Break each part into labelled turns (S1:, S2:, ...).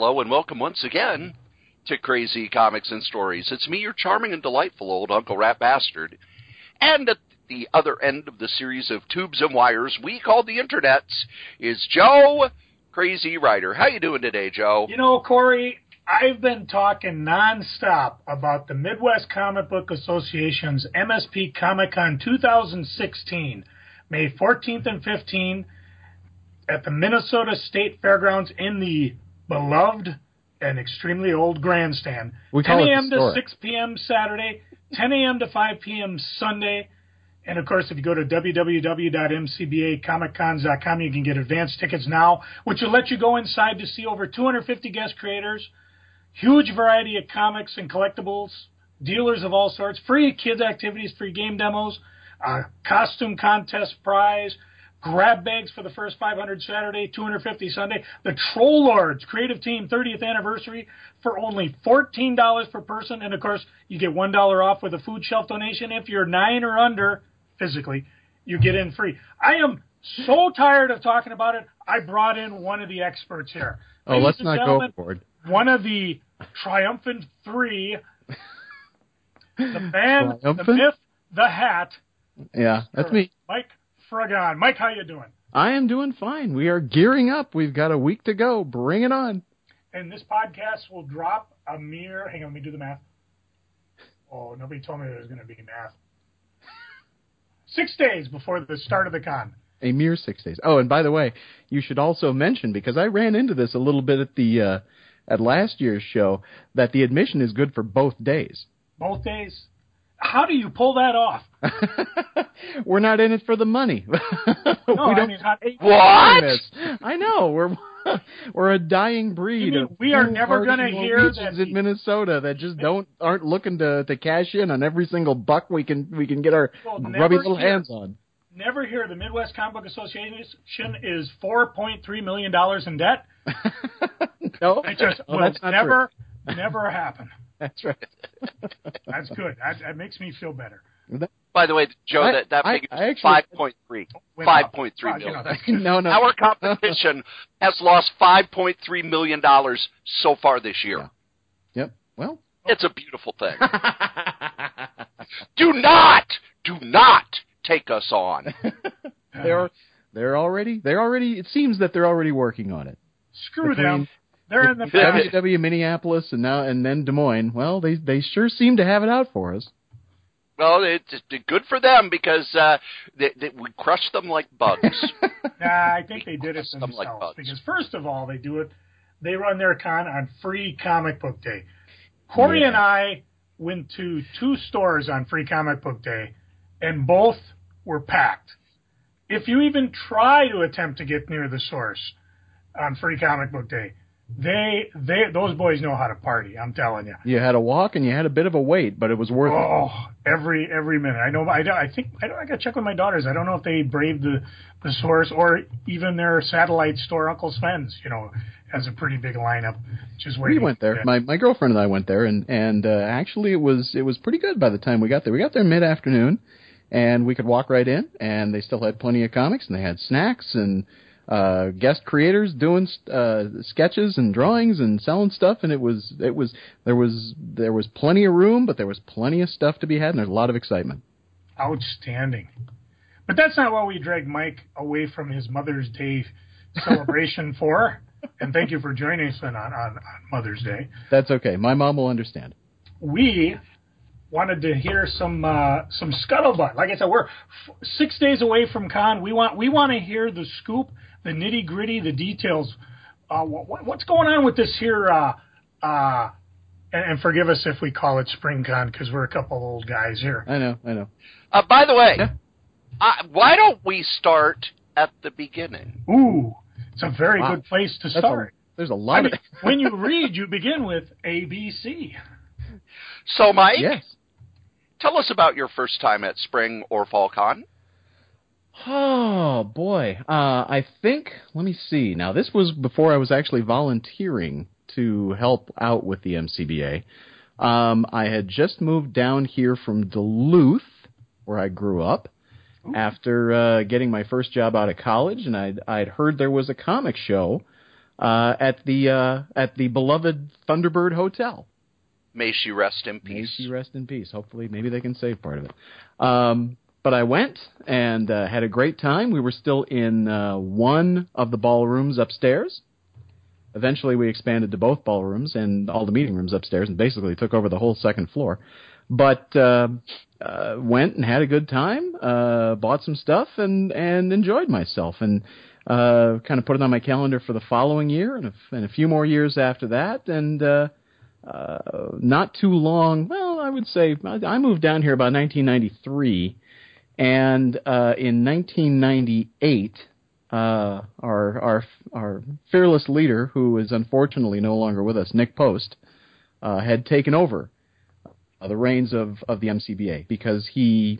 S1: hello, and welcome once again to Crazy Comics and Stories. It's me, your charming and delightful old Uncle Rat Bastard. And at the other end of the series of tubes and wires we call the internets is Joe Crazy Writer. How you doing today, Joe?
S2: You know, Corey, I've been talking nonstop about the Midwest Comic Book Association's MSP Comic-Con 2016, May 14th and 15th at the Minnesota State Fairgrounds in the beloved and extremely old grandstand.
S3: We
S2: 10
S3: call it
S2: a.m. to
S3: historic.
S2: 6 p.m. Saturday, 10 a.m. to 5 p.m. Sunday. And, of course, if you go to www.mcbacomiccons.com, you can get advance tickets now, which will let you go inside to see over 250 guest creators, huge variety of comics and collectibles, dealers of all sorts, free kids activities, free game demos, costume contest prize, grab bags for the first 500 Saturday, 250 Sunday. The Troll Lords Creative Team 30th Anniversary for only $14 per person. And, of course, you get $1 off with a food shelf donation. If you're 9 or under, physically, you get in free. I am so tired of talking about it, I brought in one of the experts here.
S3: Oh, let's not go overboard.
S2: One of the triumphant three, the man, the myth, the hat.
S3: Yeah, that's me.
S2: Mike Fragon. Mike, how you doing?
S3: I am doing fine. We are gearing up. We've got a week to go. Bring it on.
S2: And this podcast will drop a mere... Hang on, let me do the math. Oh, nobody told me there was going to be math. 6 days before the start of the con.
S3: A mere 6 days. Oh, and by the way, you should also mention, because I ran into this a little bit at the at last year's show, that the admission is good for both days.
S2: Both days? How do you pull that off?
S3: We're not in it for the money.
S2: No, I mean,
S1: what?
S3: I know. We're a dying breed.
S2: We are never going to hear
S3: that in Minnesota that just aren't looking to cash in on every single buck we can get our grubby little hands on.
S2: Never hear the Midwest Comic Book Association is $4.3 million in debt.
S3: No,
S2: that's never happen.
S3: That's right.
S2: That's good. That makes me feel better.
S1: By the way, Joe, that figure is 5.3. 5.3 million.
S3: No.
S1: Our competition has lost $5.3 million so far this year.
S3: Yeah. Yep. Well,
S1: it's a beautiful thing. Do not take us on.
S3: They're already. It seems that they're already working on it.
S2: Screw them. They're in the
S3: WW Minneapolis and then Des Moines. Well, they sure seem to have it out for us.
S1: Well, it's good for them because we crush them like bugs.
S2: I think they did it themselves. Because first of all, they run their con on Free Comic Book Day. Corey and I went to 2 stores on Free Comic Book Day, and both were packed. If you even try to attempt to get near the source on Free Comic Book Day, those boys know how to party. I'm telling you.
S3: You had a walk and you had a bit of a wait, but it was worth it.
S2: Oh, every minute. I know. I got to check with my daughters. I don't know if they braved the source or even their satellite store, Uncle Sven's. Has a pretty big lineup. We
S3: went there. My girlfriend and I went there, and actually it was pretty good by the time we got there. We got there mid-afternoon, and we could walk right in, and they still had plenty of comics, and they had snacks and guest creators doing sketches and drawings and selling stuff, and there was plenty of room, but there was plenty of stuff to be had, and there's a lot of excitement.
S2: Outstanding. But that's not what we dragged Mike away from his Mother's Day celebration for. And thank you for joining us on Mother's Day.
S3: That's okay. My mom will understand.
S2: We wanted to hear some scuttlebutt. Like I said, we're 6 days away from con. We want to hear the scoop, the nitty gritty, the details. What's going on with this here? And forgive us if we call it Spring Con because we're a couple old guys here.
S3: I know.
S1: By the way, why don't we start at the beginning?
S2: Ooh, it's a very good place to start.
S3: There's a lot of...
S2: when you read, you begin with ABC.
S1: So, Mike,
S3: yes.
S1: Tell us about your first time at Spring or Fall Con.
S3: Oh, boy. I think, let me see. Now, this was before I was actually volunteering to help out with the MCBA. I had just moved down here from Duluth, where I grew up, after getting my first job out of college, and I'd heard there was a comic show at the beloved Thunderbird Hotel.
S1: May she rest in peace.
S3: May she rest in peace. Hopefully, maybe they can save part of it. But I went and had a great time. We were still in one of the ballrooms upstairs. Eventually, we expanded to both ballrooms and all the meeting rooms upstairs and basically took over the whole second floor. But went and had a good time, bought some stuff, and enjoyed myself. And kind of put it on my calendar for the following year and a few more years after that. And not too long, well, I would say I moved down here about 1993. And in 1998, our fearless leader, who is unfortunately no longer with us, Nick Post, had taken over the reins of the MCBA because he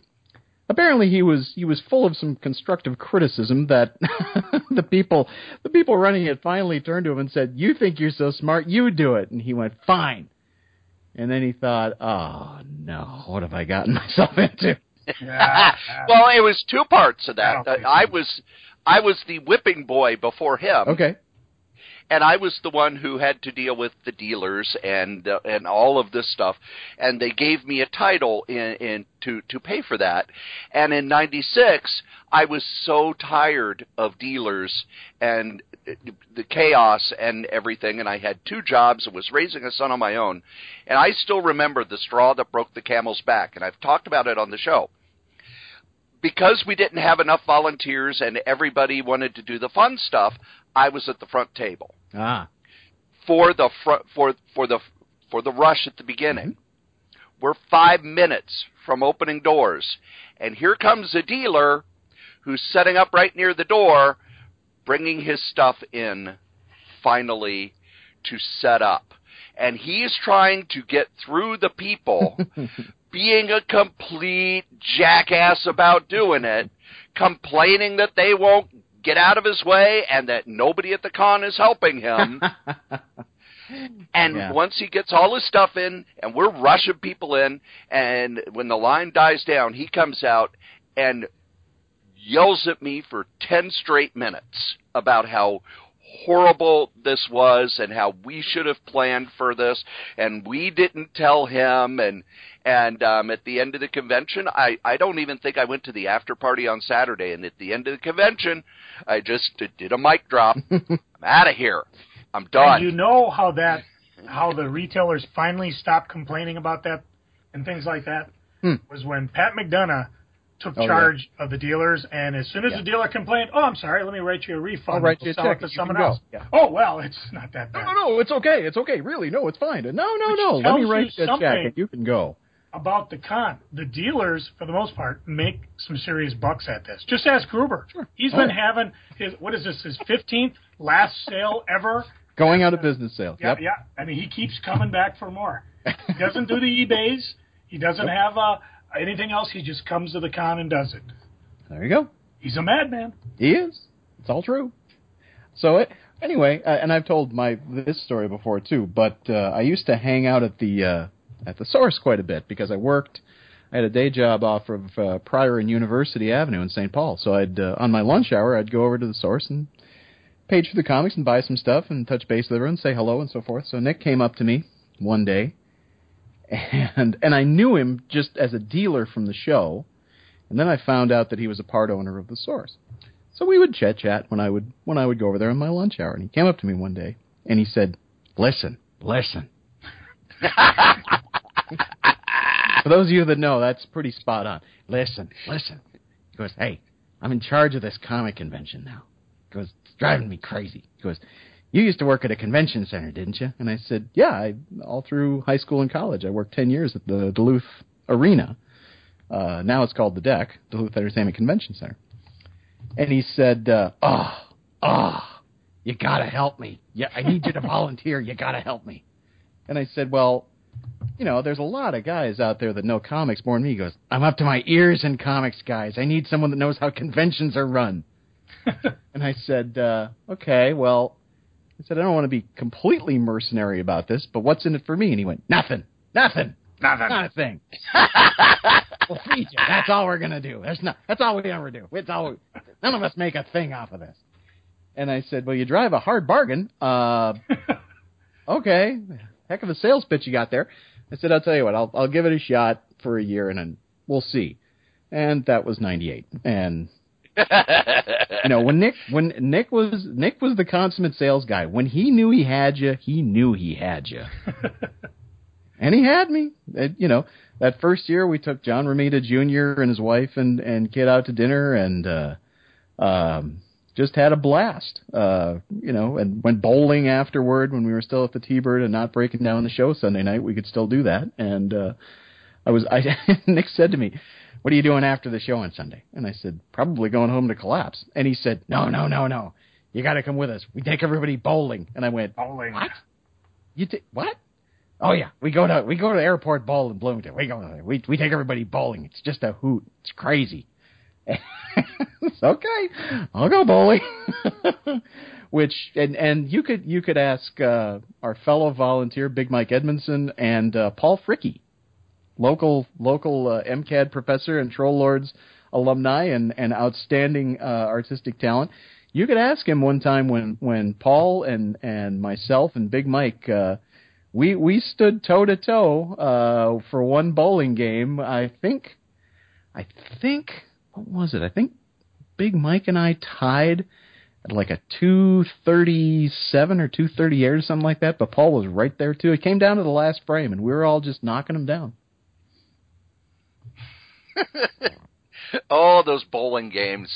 S3: was full of some constructive criticism that the people running it finally turned to him and said, "You think you're so smart, you do it." And he went, "Fine." And then he thought, "Oh no, what have I gotten myself into?"
S1: Well, it was two parts of that. I was the whipping boy before him.
S3: Okay.
S1: And I was the one who had to deal with the dealers and all of this stuff, and they gave me a title to pay for that. And in '96, I was so tired of dealers and the chaos and everything, and I had two jobs and was raising a son on my own. And I still remember the straw that broke the camel's back, and I've talked about it on the show. Because we didn't have enough volunteers and everybody wanted to do the fun stuff, I was at the front table. For the rush at the beginning. Mm-hmm. We're 5 minutes from opening doors, and here comes a dealer who's setting up right near the door, bringing his stuff in finally to set up. And he's trying to get through the people, being a complete jackass about doing it, complaining that they won't get out of his way and that nobody at the con is helping him. And once he gets all his stuff in and we're rushing people in, and when the line dies down, he comes out and yells at me for 10 straight minutes about how horrible this was and how we should have planned for this and we didn't tell him. And at the end of the convention, I don't even think I went to the after party on Saturday. And at the end of the convention, I just did a mic drop. I'm out of here. I'm done.
S2: And you know how the retailers finally stopped complaining about that and things like that was when Pat McDonough took charge of the dealers, and as soon as the dealer complained, "Oh, I'm sorry, let me write you a refund.
S3: I'll write you a check
S2: to someone else." Yeah. Oh, well, it's not that bad.
S3: No, it's okay. It's okay. Really, no, it's fine. No. Let me write you a check, and you can go.
S2: About the con, the dealers, for the most part, make some serious bucks at this. Just ask Gruber. Sure. He's been having his 15th last sale ever.
S3: Going out of business sale.
S2: Yeah. I mean, he keeps coming back for more. He doesn't do the eBays. He doesn't have anything else. He just comes to the con and does it.
S3: There you go.
S2: He's a madman.
S3: He is. It's all true. So anyway, and I've told this story before too, but I used to hang out at the Source quite a bit because I had a day job off of Pryor and University Avenue in St. Paul. So I'd on my lunch hour, I'd go over to the Source and page for the comics and buy some stuff and touch base with everyone, say hello and so forth. So Nick came up to me one day, and I knew him just as a dealer from the show, and then I found out that he was a part owner of the Source. So we would chat when I would go over there on my lunch hour, and he came up to me one day and he said, "Listen." For those of you that know, that's pretty spot on. Listen. He goes, "Hey, I'm in charge of this comic convention now." He goes, "It's driving me crazy." He goes, "You used to work at a convention center, didn't you?" And I said, "Yeah, all through high school and college. I worked 10 years at the Duluth Arena. Now it's called the Deck, Duluth Entertainment Convention Center." And he said, you got to help me. Yeah, I need you to volunteer. You got to help me. And I said, "Well, there's a lot of guys out there that know comics more than me." He goes, "I'm up to my ears in comics, guys. I need someone that knows how conventions are run." And I said, "Okay, well," I said, "I don't want to be completely mercenary about this, but what's in it for me?" And he went, Nothing. Not a thing. We'll feed you. That's all we're going to do. That's all we ever do. None of us make a thing off of this." And I said, well, you drive a hard bargain. Okay. Heck of a sales pitch you got there. I said, I'll tell you what, I'll give it a shot for a year and then we'll see. And that was 98. And when Nick was the consummate sales guy. When he knew he had you, he knew he had you. And he had me. That first year we took John Romita Jr. and his wife and kid out to dinner and just had a blast. And went bowling afterward when we were still at the T-Bird and not breaking down the show Sunday night. We could still do that. And Nick said to me, what are you doing after the show on Sunday? And I said, probably going home to collapse. And he said, no. You got to come with us. We take everybody bowling. And I went,
S2: bowling.
S3: What? What? Oh yeah, we go to Airport Bowl in Bloomington. We go there. We take everybody bowling. It's just a hoot. It's crazy. It's okay. I'll go bowling. Which and you could ask our fellow volunteer Big Mike Edmondson and Paul Fricke, local MCAD professor and Troll Lords alumni and outstanding artistic talent. You could ask him one time when Paul and myself and Big Mike we stood toe to toe for one bowling game. I think what was it? I think Big Mike and I tied at like a 237 or 238 or something like that. But Paul was right there too. It came down to the last frame, and we were all just knocking him down.
S1: Oh, those bowling games.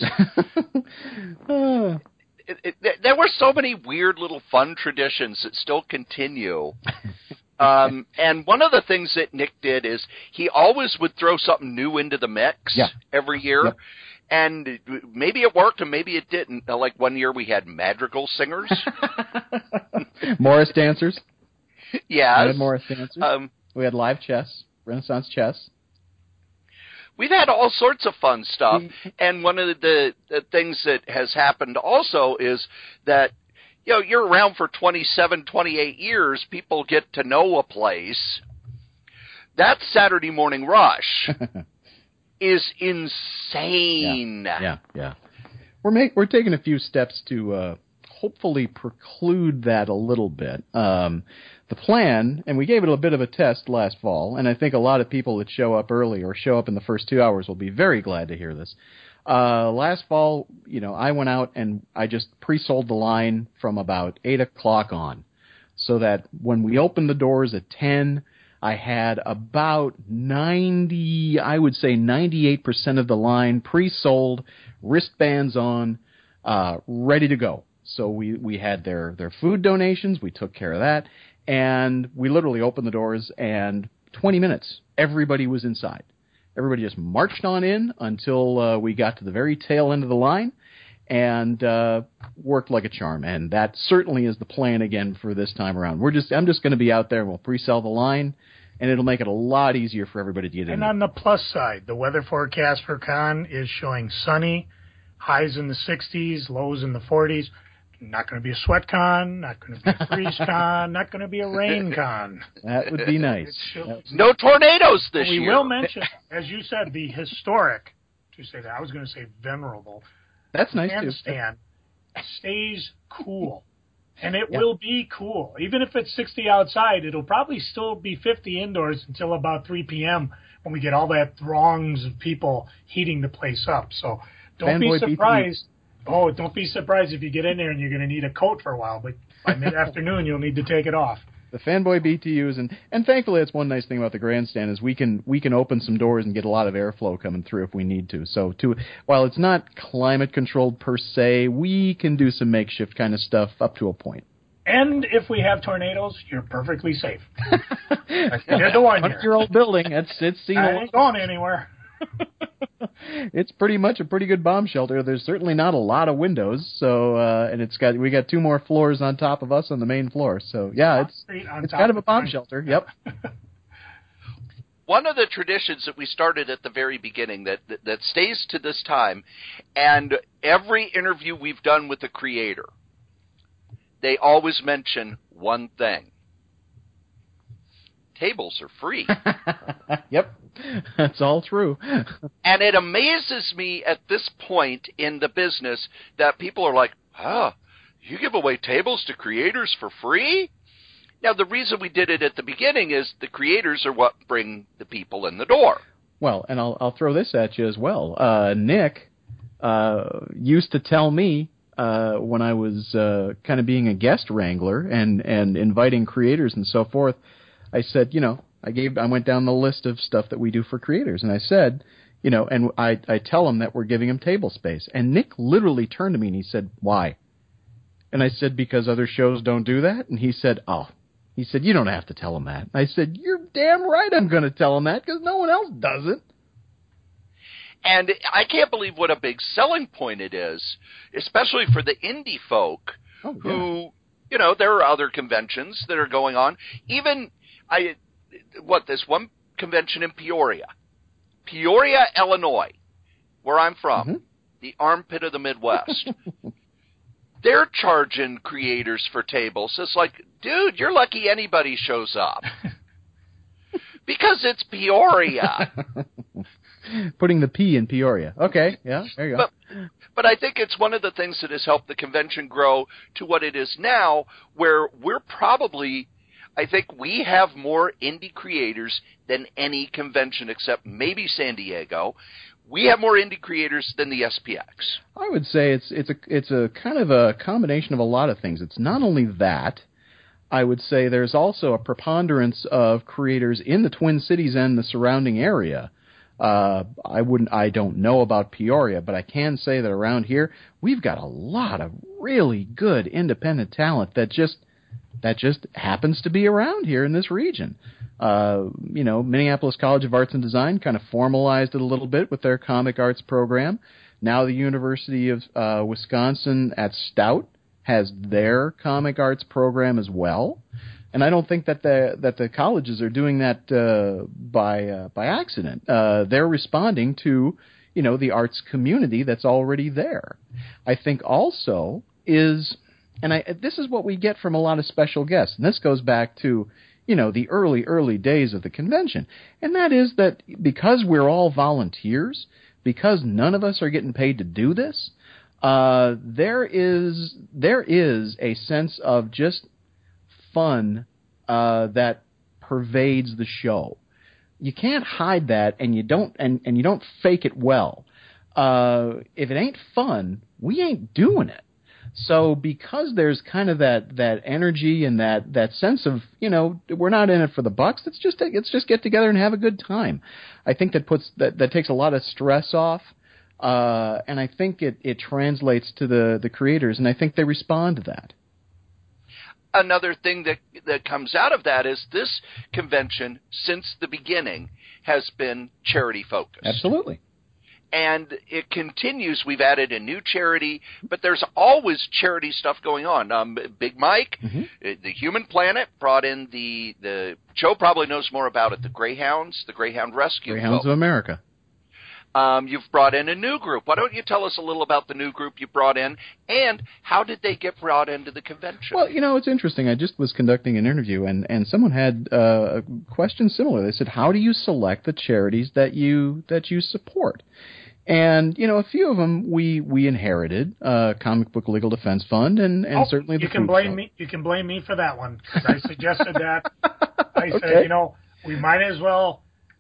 S1: There were so many weird little fun traditions that still continue. And one of the things that Nick did is he always would throw something new into the mix every year. Yep. And maybe it worked and maybe it didn't. Like one year we had madrigal singers.
S3: Morris dancers.
S1: Yes.
S3: We had Morris dancers. We had live chess, Renaissance chess.
S1: We've had all sorts of fun stuff, and one of the things that has happened also is that, you're around for 27, 28 years, people get to know a place. That Saturday morning rush is insane.
S3: Yeah. We're taking a few steps to hopefully preclude that a little bit. The plan, and we gave it a bit of a test last fall, and I think a lot of people that show up early or show up in the first 2 hours will be very glad to hear this. Last fall, I went out and I just pre-sold the line from about 8 o'clock on, so that when we opened the doors at 10, I had about 98% of the line pre-sold, wristbands on, ready to go. So we had their food donations, we took care of that. And we literally opened the doors, and 20 minutes, everybody was inside. Everybody just marched on in until we got to the very tail end of the line, and worked like a charm. And that certainly is the plan again for this time around. I'm just going to be out there, and we'll pre-sell the line, and it'll make it a lot easier for everybody to get in.
S2: And on the plus side, the weather forecast for Con is showing sunny, highs in the 60s, lows in the 40s. Not going to be a sweat con, not going to be a freeze con, not going to be a rain con.
S3: That would be nice.
S1: No tornadoes this year.
S2: We will mention, as you said, the historic, to say that, I was going to say venerable.
S3: That's nice too.
S2: Bandstand stays cool. And it will be cool. Even if it's 60 outside, it'll probably still be 50 indoors until about 3 p.m. when we get all that throngs of people heating the place up. So don't be surprised. Oh, don't be surprised if you get in there and you're going to need a coat for a while, but by mid-afternoon you'll need to take it off.
S3: The Fanboy BTUs, and thankfully that's one nice thing about the grandstand is we can open some doors and get a lot of airflow coming through if we need to. So while it's not climate controlled per se, we can do some makeshift kind of stuff up to a point.
S2: And if we have tornadoes, you're perfectly safe. I had to warn you.
S3: 100-year-old building, it's seen
S2: I ain't going anywhere.
S3: It's pretty much a pretty good bomb shelter. There's certainly not a lot of windows, so and we got 2 more floors on top of us on the main floor. So yeah, it's kind of a bomb shelter. Yep.
S1: One of the traditions that we started at the very beginning that stays to this time, and every interview we've done with the creator, they always mention one thing. Tables are free.
S3: Yep. That's all true.
S1: And it amazes me at this point in the business that people are like, you give away tables to creators for free? Now, the reason we did it at the beginning is the creators are what bring the people in the door.
S3: Well, and I'll throw this at you as well. Nick used to tell me when I was kind of being a guest wrangler and inviting creators and so forth, I said, I went down the list of stuff that we do for creators, and I said, and I tell them that we're giving them table space. And Nick literally turned to me and he said, "Why?" And I said, "Because other shows don't do that." And he said, "Oh." He said, "You don't have to tell them that." And I said, "You're damn right I'm going to tell them that, because no one else does it."
S1: And I can't believe what a big selling point it is, especially for the indie folk who, there are other conventions that are going on. Even, this one convention in Peoria, Illinois, where I'm from, the armpit of the Midwest. They're charging creators for tables. It's like, dude, you're lucky anybody shows up. Because it's Peoria.
S3: Putting the P in Peoria. Okay, yeah, there you go.
S1: But I think it's one of the things that has helped the convention grow to what it is now, where we're probably, I think we have more indie creators than any convention except maybe San Diego. We have more indie creators than the SPX.
S3: I would say it's a kind of a combination of a lot of things. It's not only that. I would say there's also a preponderance of creators in the Twin Cities and the surrounding area. I don't know about Peoria, but I can say that around here we've got a lot of really good independent talent that just happens to be around here in this region. Minneapolis College of Arts and Design kind of formalized it a little bit with their comic arts program. Now the University of Wisconsin at Stout has their comic arts program as well. And I don't think that the colleges are doing that by accident. They're responding to, the arts community that's already there. I think also is, this is what we get from a lot of special guests, and this goes back to, the early days of the convention. And that is that because we're all volunteers, because none of us are getting paid to do this, there is a sense of just fun that pervades the show. You can't hide that, and you don't fake it well. If it ain't fun, we ain't doing it. So because there's kind of that energy and that sense of, we're not in it for the bucks, let's just get together and have a good time. I think that takes a lot of stress off, and I think it translates to the creators, and I think they respond to that.
S1: Another thing that comes out of that is this convention, since the beginning, has been charity focused.
S3: Absolutely.
S1: And it continues. We've added a new charity, but there's always charity stuff going on. Big Mike, the Human Planet, brought in the Joe probably knows more about it, the Greyhounds, the Greyhound Rescue.
S3: Greyhounds of America.
S1: You've brought in a new group. Why don't you tell us a little about the new group you brought in, and how did they get brought into the convention?
S3: Well, it's interesting. I just was conducting an interview, and someone had a question similar. They said, how do you select the charities that you support? And, a few of them we inherited, Comic Book Legal Defense Fund, and certainly the
S2: you can blame me. You can blame me for that one, because I suggested that. I said, we might as well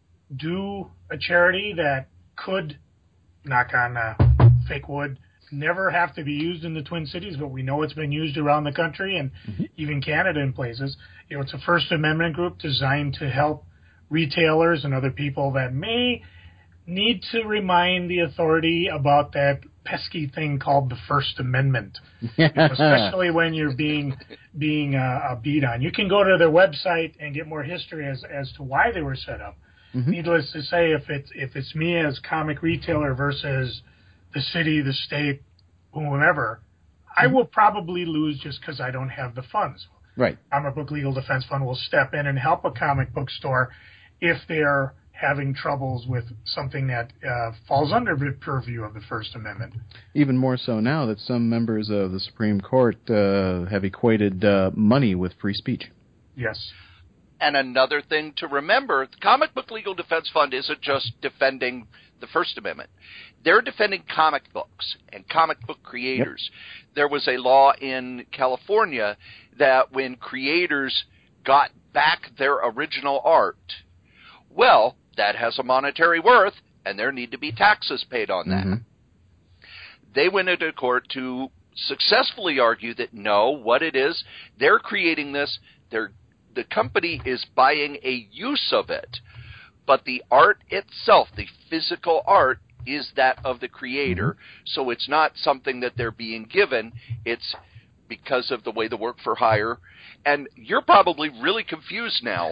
S2: do a charity that could, knock on fake wood, never have to be used in the Twin Cities, but we know it's been used around the country and even Canada in places. It's a First Amendment group designed to help retailers and other people that may need to remind the authority about that pesky thing called the First Amendment, especially when you're being beat on. You can go to their website and get more history as to why they were set up. Needless to say, if it's me as comic retailer versus the city, the state, whomever, I will probably lose just because I don't have the funds.
S3: Right.
S2: Comic Book Legal Defense Fund will step in and help a comic book store if they're having troubles with something that falls under the purview of the First Amendment.
S3: Even more so now that some members of the Supreme Court have equated money with free speech.
S2: Yes.
S1: And another thing to remember, the Comic Book Legal Defense Fund isn't just defending the First Amendment. They're defending comic books and comic book creators. Yep. There was a law in California that when creators got back their original art, well, that has a monetary worth, and there need to be taxes paid on that. Mm-hmm. They went into court to successfully argue that no, what it is, they're creating this, the company is buying a use of it, but the art itself, the physical art, is that of the creator, mm-hmm. so it's not something that they're being given, it's because of the way the work for hire, and you're probably really confused now,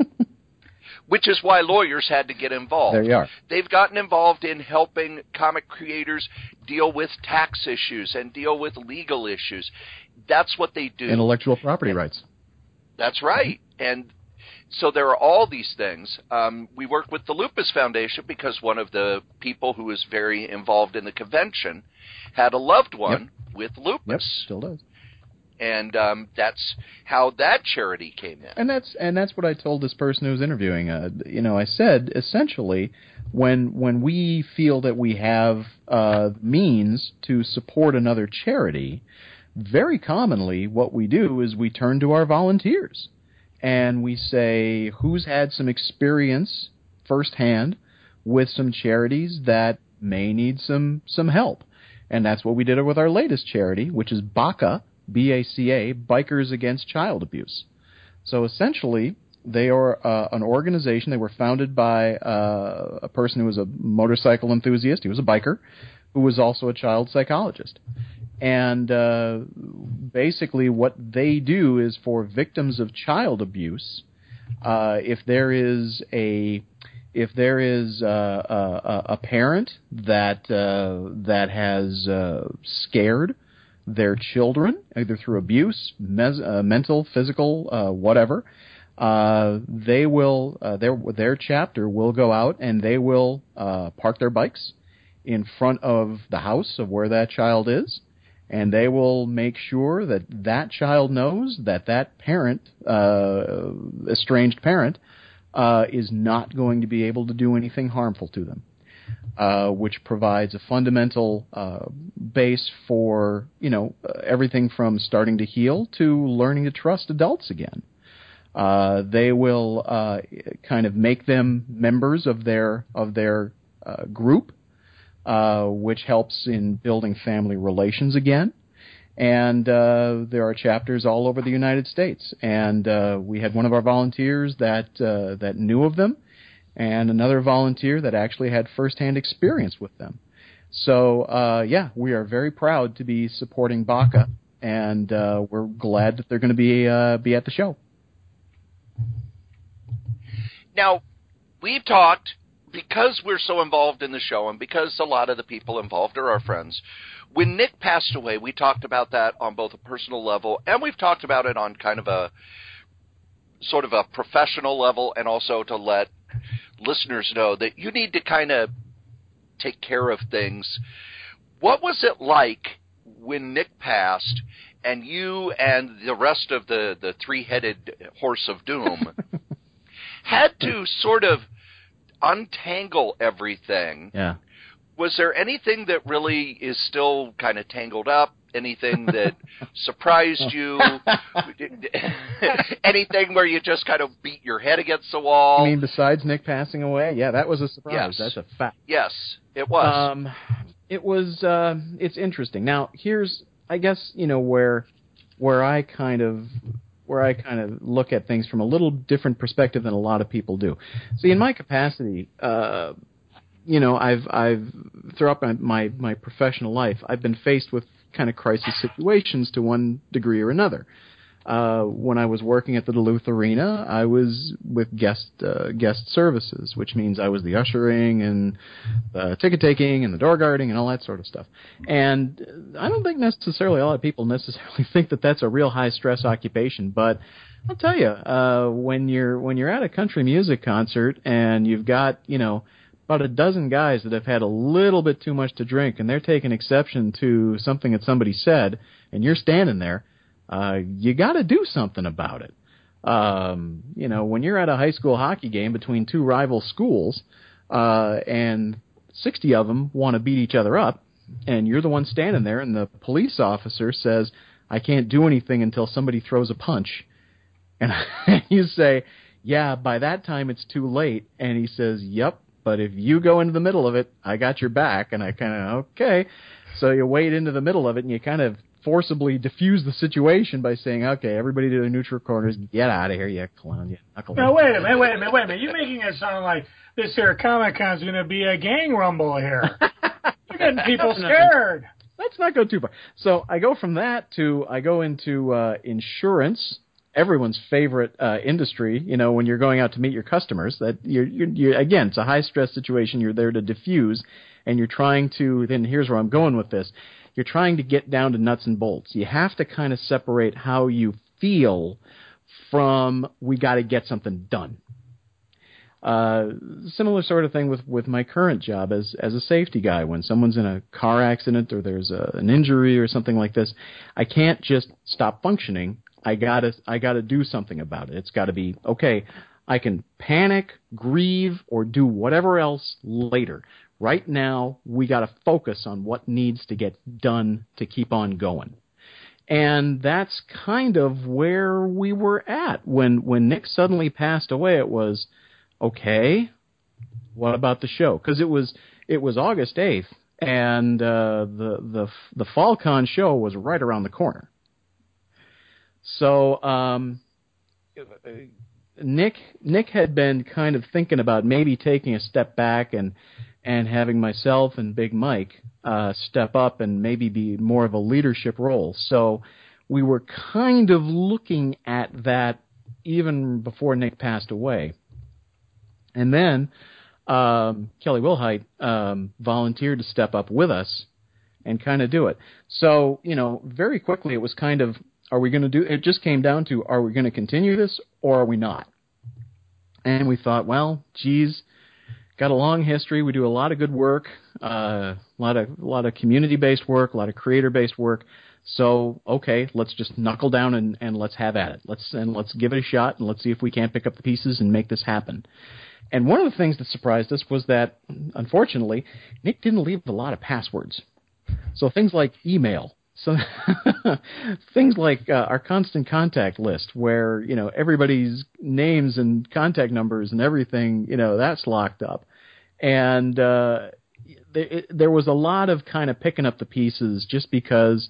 S1: which is why lawyers had to get involved.
S3: There you are.
S1: They've gotten involved in helping comic creators deal with tax issues and deal with legal issues. That's what they do.
S3: Intellectual property rights.
S1: That's right. And so there are all these things. We work with the Lupus Foundation because one of the people who was very involved in the convention had a loved one with lupus.
S3: Yep, still does.
S1: And that's how that charity came in.
S3: And that's what I told this person who was interviewing. I said, essentially, when we feel that we have means to support another charity, very commonly what we do is we turn to our volunteers. And we say, who's had some experience firsthand with some charities that may need some help? And that's what we did with our latest charity, which is BACA, B-A-C-A, Bikers Against Child Abuse. So essentially, they are an organization. They were founded by a person who was a motorcycle enthusiast. He was a biker who was also a child psychologist. And basically what they do is for victims of child abuse, if there is a parent that has scared their children, either through abuse, mental, physical, whatever, they will their chapter will go out and they will park their bikes in front of the house of where that child is, and they will make sure that that child knows that that parent, estranged parent, is not going to be able to do anything harmful to them. Which provides a fundamental base for, everything from starting to heal to learning to trust adults again. They will kind of make them members of their group, which helps in building family relations again. And there are chapters all over the United States. And we had one of our volunteers that knew of them, and another volunteer that actually had firsthand experience with them. So, we are very proud to be supporting BACA, and we're glad that they're going to be at the show.
S1: Now, we've talked, because we're so involved in the show and because a lot of the people involved are our friends, when Nick passed away, we talked about that on both a personal level, and we've talked about it on kind of a sort of a professional level, and also to let listeners know that you need to kind of take care of things. What was it like when Nick passed and you and the rest of the three-headed horse of doom had to sort of untangle everything?
S3: Yeah.
S1: Was there anything that really is still kind of tangled up? Anything that surprised you? Anything where you just kind of beat your head against the wall?
S3: You mean besides Nick passing away? Yeah, that was a surprise. Yes. That's a fact.
S1: Yes, it was.
S3: It's interesting. Now, here's, I guess, where I kind of look at things from a little different perspective than a lot of people do. See, in my capacity, I've throughout my professional life, I've been faced with kind of crisis situations to one degree or another. When I was working at the Duluth Arena, I was with guest services, which means I was the ushering and the ticket taking and the door guarding and all that sort of stuff. And I don't think necessarily a lot of people necessarily think that that's a real high stress occupation, but I'll tell you, when you're at a country music concert and you've got, about a dozen guys that have had a little bit too much to drink, and they're taking exception to something that somebody said, and you're standing there, you got to do something about it. When you're at a high school hockey game between two rival schools, and 60 of them want to beat each other up, and you're the one standing there, and the police officer says, I can't do anything until somebody throws a punch. And you say, yeah, by that time it's too late. And he says, yep, but if you go into the middle of it, I got your back. And I kind of, okay. So you wade into the middle of it, and you kind of forcibly diffuse the situation by saying, okay, everybody to the neutral corners, get out of here, you clown, you knucklehead.
S2: Now, wait a minute. You're making it sound like this here Comic-Con's going to be a gang rumble here. You're getting people scared.
S3: Let's not go too far. So I go from that to I go into insurance, everyone's favorite industry. When you're going out to meet your customers, that you're again, it's a high stress situation. You're there to diffuse, and you're trying to. Then here's where I'm going with this. You're trying to get down to nuts and bolts. You have to kind of separate how you feel from we got to get something done. Similar sort of thing with my current job as a safety guy. When someone's in a car accident or there's an injury or something like this, I can't just stop functioning. I gotta do something about it. It's got to be okay. I can panic, grieve, or do whatever else later. Right now, we got to focus on what needs to get done to keep on going. And that's kind of where we were at when Nick suddenly passed away. It was, okay, what about the show? Because it was August 8th, and the FallCon show was right around the corner. So Nick had been kind of thinking about maybe taking a step back and having myself and Big Mike step up and maybe be more of a leadership role. So we were kind of looking at that even before Nick passed away. And then Kelly Wilhite volunteered to step up with us and kind of do it. So, very quickly it was kind of, are we going to do, it just came down to, are we going to continue this or are we not? And we thought, well, geez, got a long history. We do a lot of good work, a lot of community-based work, a lot of creator-based work. So, okay, let's just knuckle down and let's have at it. Let's give it a shot, and let's see if we can't pick up the pieces and make this happen. And one of the things that surprised us was that, unfortunately, Nick didn't leave a lot of passwords. So things like email. So things like our constant contact list, where everybody's names and contact numbers and everything, that's locked up, and there was a lot of kind of picking up the pieces just because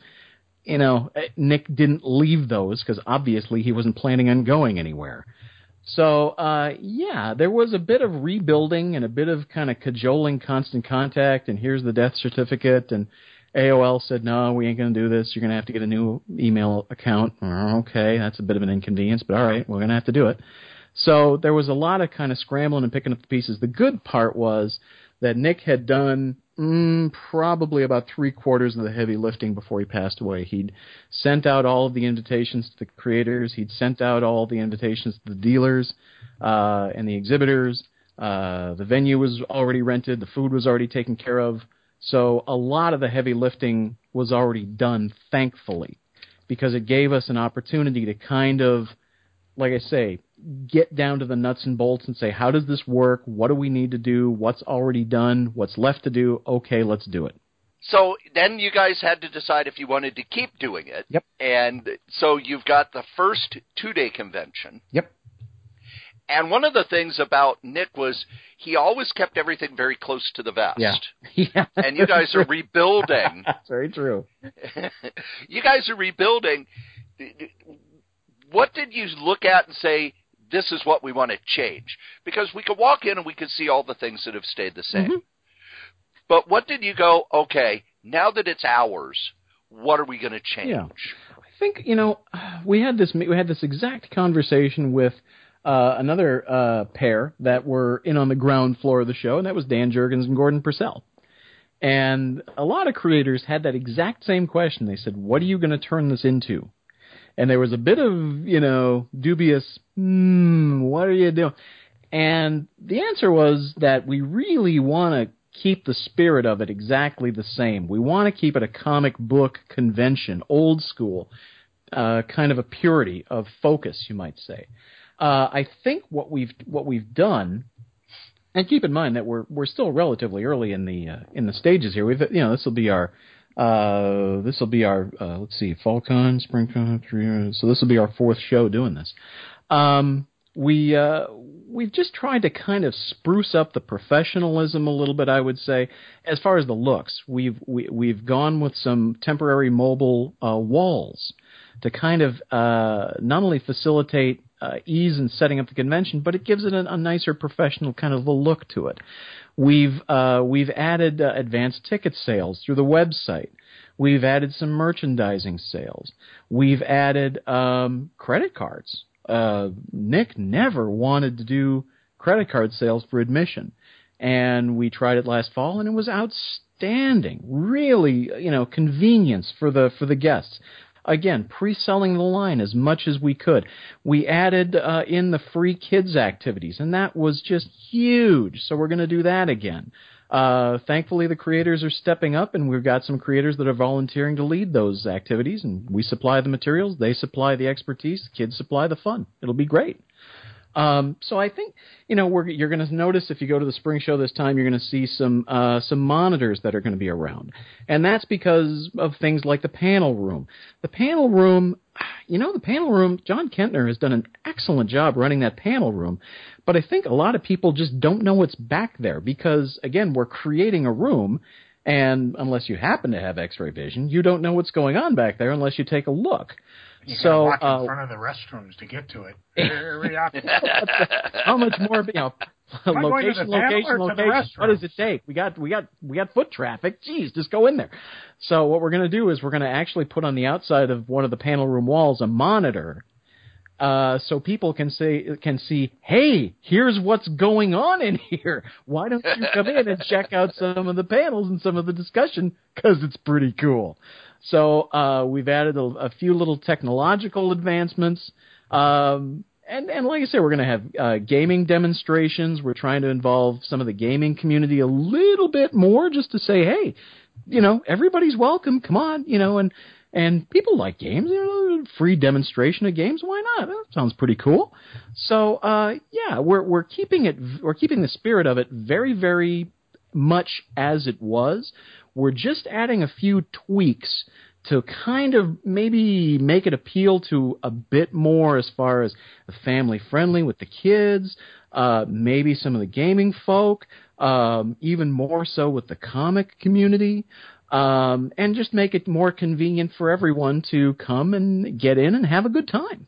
S3: Nick didn't leave those because obviously he wasn't planning on going anywhere. So there was a bit of rebuilding and a bit of kind of cajoling Constant Contact, and here's the death certificate, and AOL said, no, we ain't going to do this. You're going to have to get a new email account. Okay, that's a bit of an inconvenience, but all right, we're going to have to do it. So there was a lot of kind of scrambling and picking up the pieces. The good part was that Nick had done probably about 3/4 of the heavy lifting before he passed away. He'd sent out all of the invitations to the creators. He'd sent out all the invitations to the dealers and the exhibitors. The venue was already rented. The food was already taken care of. So a lot of the heavy lifting was already done, thankfully, because it gave us an opportunity to kind of, like I say, get down to the nuts and bolts and say, how does this work? What do we need to do? What's already done? What's left to do? Okay, let's do it.
S1: So then you guys had to decide if you wanted to keep doing it.
S3: Yep.
S1: And so you've got the first 2-day convention.
S3: Yep.
S1: And one of the things about Nick was he always kept everything very close to the vest.
S3: Yeah.
S1: And you guys are rebuilding.
S3: That's very true.
S1: You guys are rebuilding. What did you look at and say, this is what we want to change? Because we could walk in and we could see all the things that have stayed the same. Mm-hmm. But what did you go, okay, now that it's ours, what are we going to change?
S3: Yeah. I think, we had this exact conversation with another pair that were in on the ground floor of the show, and that was Dan Jurgens and Gordon Purcell. And a lot of creators had that exact same question. They said, what are you going to turn this into? And there was a bit of, dubious, what are you doing? And the answer was that we really want to keep the spirit of it exactly the same. We want to keep it a comic book convention, old school, kind of a purity of focus, you might say. I think what we've done, and keep in mind that we're still relatively early in the stages here. This will be our let's see, FallCon, SpringCon, so this will be our fourth show doing this. We've just tried to kind of spruce up the professionalism a little bit, I would say, as far as the looks. We've gone with some temporary mobile walls to kind of not only facilitate ease in setting up the convention, but it gives it a nicer professional kind of a look to it. We've added advanced ticket sales through the website. We've added some merchandising sales. We've added credit cards. Nick never wanted to do credit card sales for admission, and we tried it last fall, and it was outstanding. Really, convenience for the guests. Again, pre-selling the line as much as we could. We added in the free kids activities, and that was just huge. So we're going to do that again. Thankfully, the creators are stepping up, and we've got some creators that are volunteering to lead those activities, and we supply the materials, they supply the expertise, the kids supply the fun. It'll be great. So I think, you're going to notice if you go to the spring show this time, you're going to see some monitors that are going to be around. And that's because of things like the panel room. The panel room, John Kentner has done an excellent job running that panel room. But I think a lot of people just don't know what's back there because, again, we're creating a room. And unless you happen to have X-ray vision, you don't know what's going on back there unless you take a look.
S2: You gotta walk in front of the restrooms to get to it.
S3: How much more? Location. What does it take? We got foot traffic. Jeez, just go in there. So what we're going to do is we're going to actually put on the outside of one of the panel room walls a monitor, so people can see, hey, here's what's going on in here. Why don't you come in and check out some of the panels and some of the discussion because it's pretty cool. So we've added a few little technological advancements. And like I said, we're going to have gaming demonstrations. We're trying to involve some of the gaming community a little bit more just to say, hey, everybody's welcome. Come on, and people like games. Free demonstration of games. Why not? That sounds pretty cool. So we're keeping the spirit of it very, very much as it was. We're just adding a few tweaks to kind of maybe make it appeal to a bit more as far as family friendly with the kids, maybe some of the gaming folk, even more so with the comic community, and just make it more convenient for everyone to come and get in and have a good time.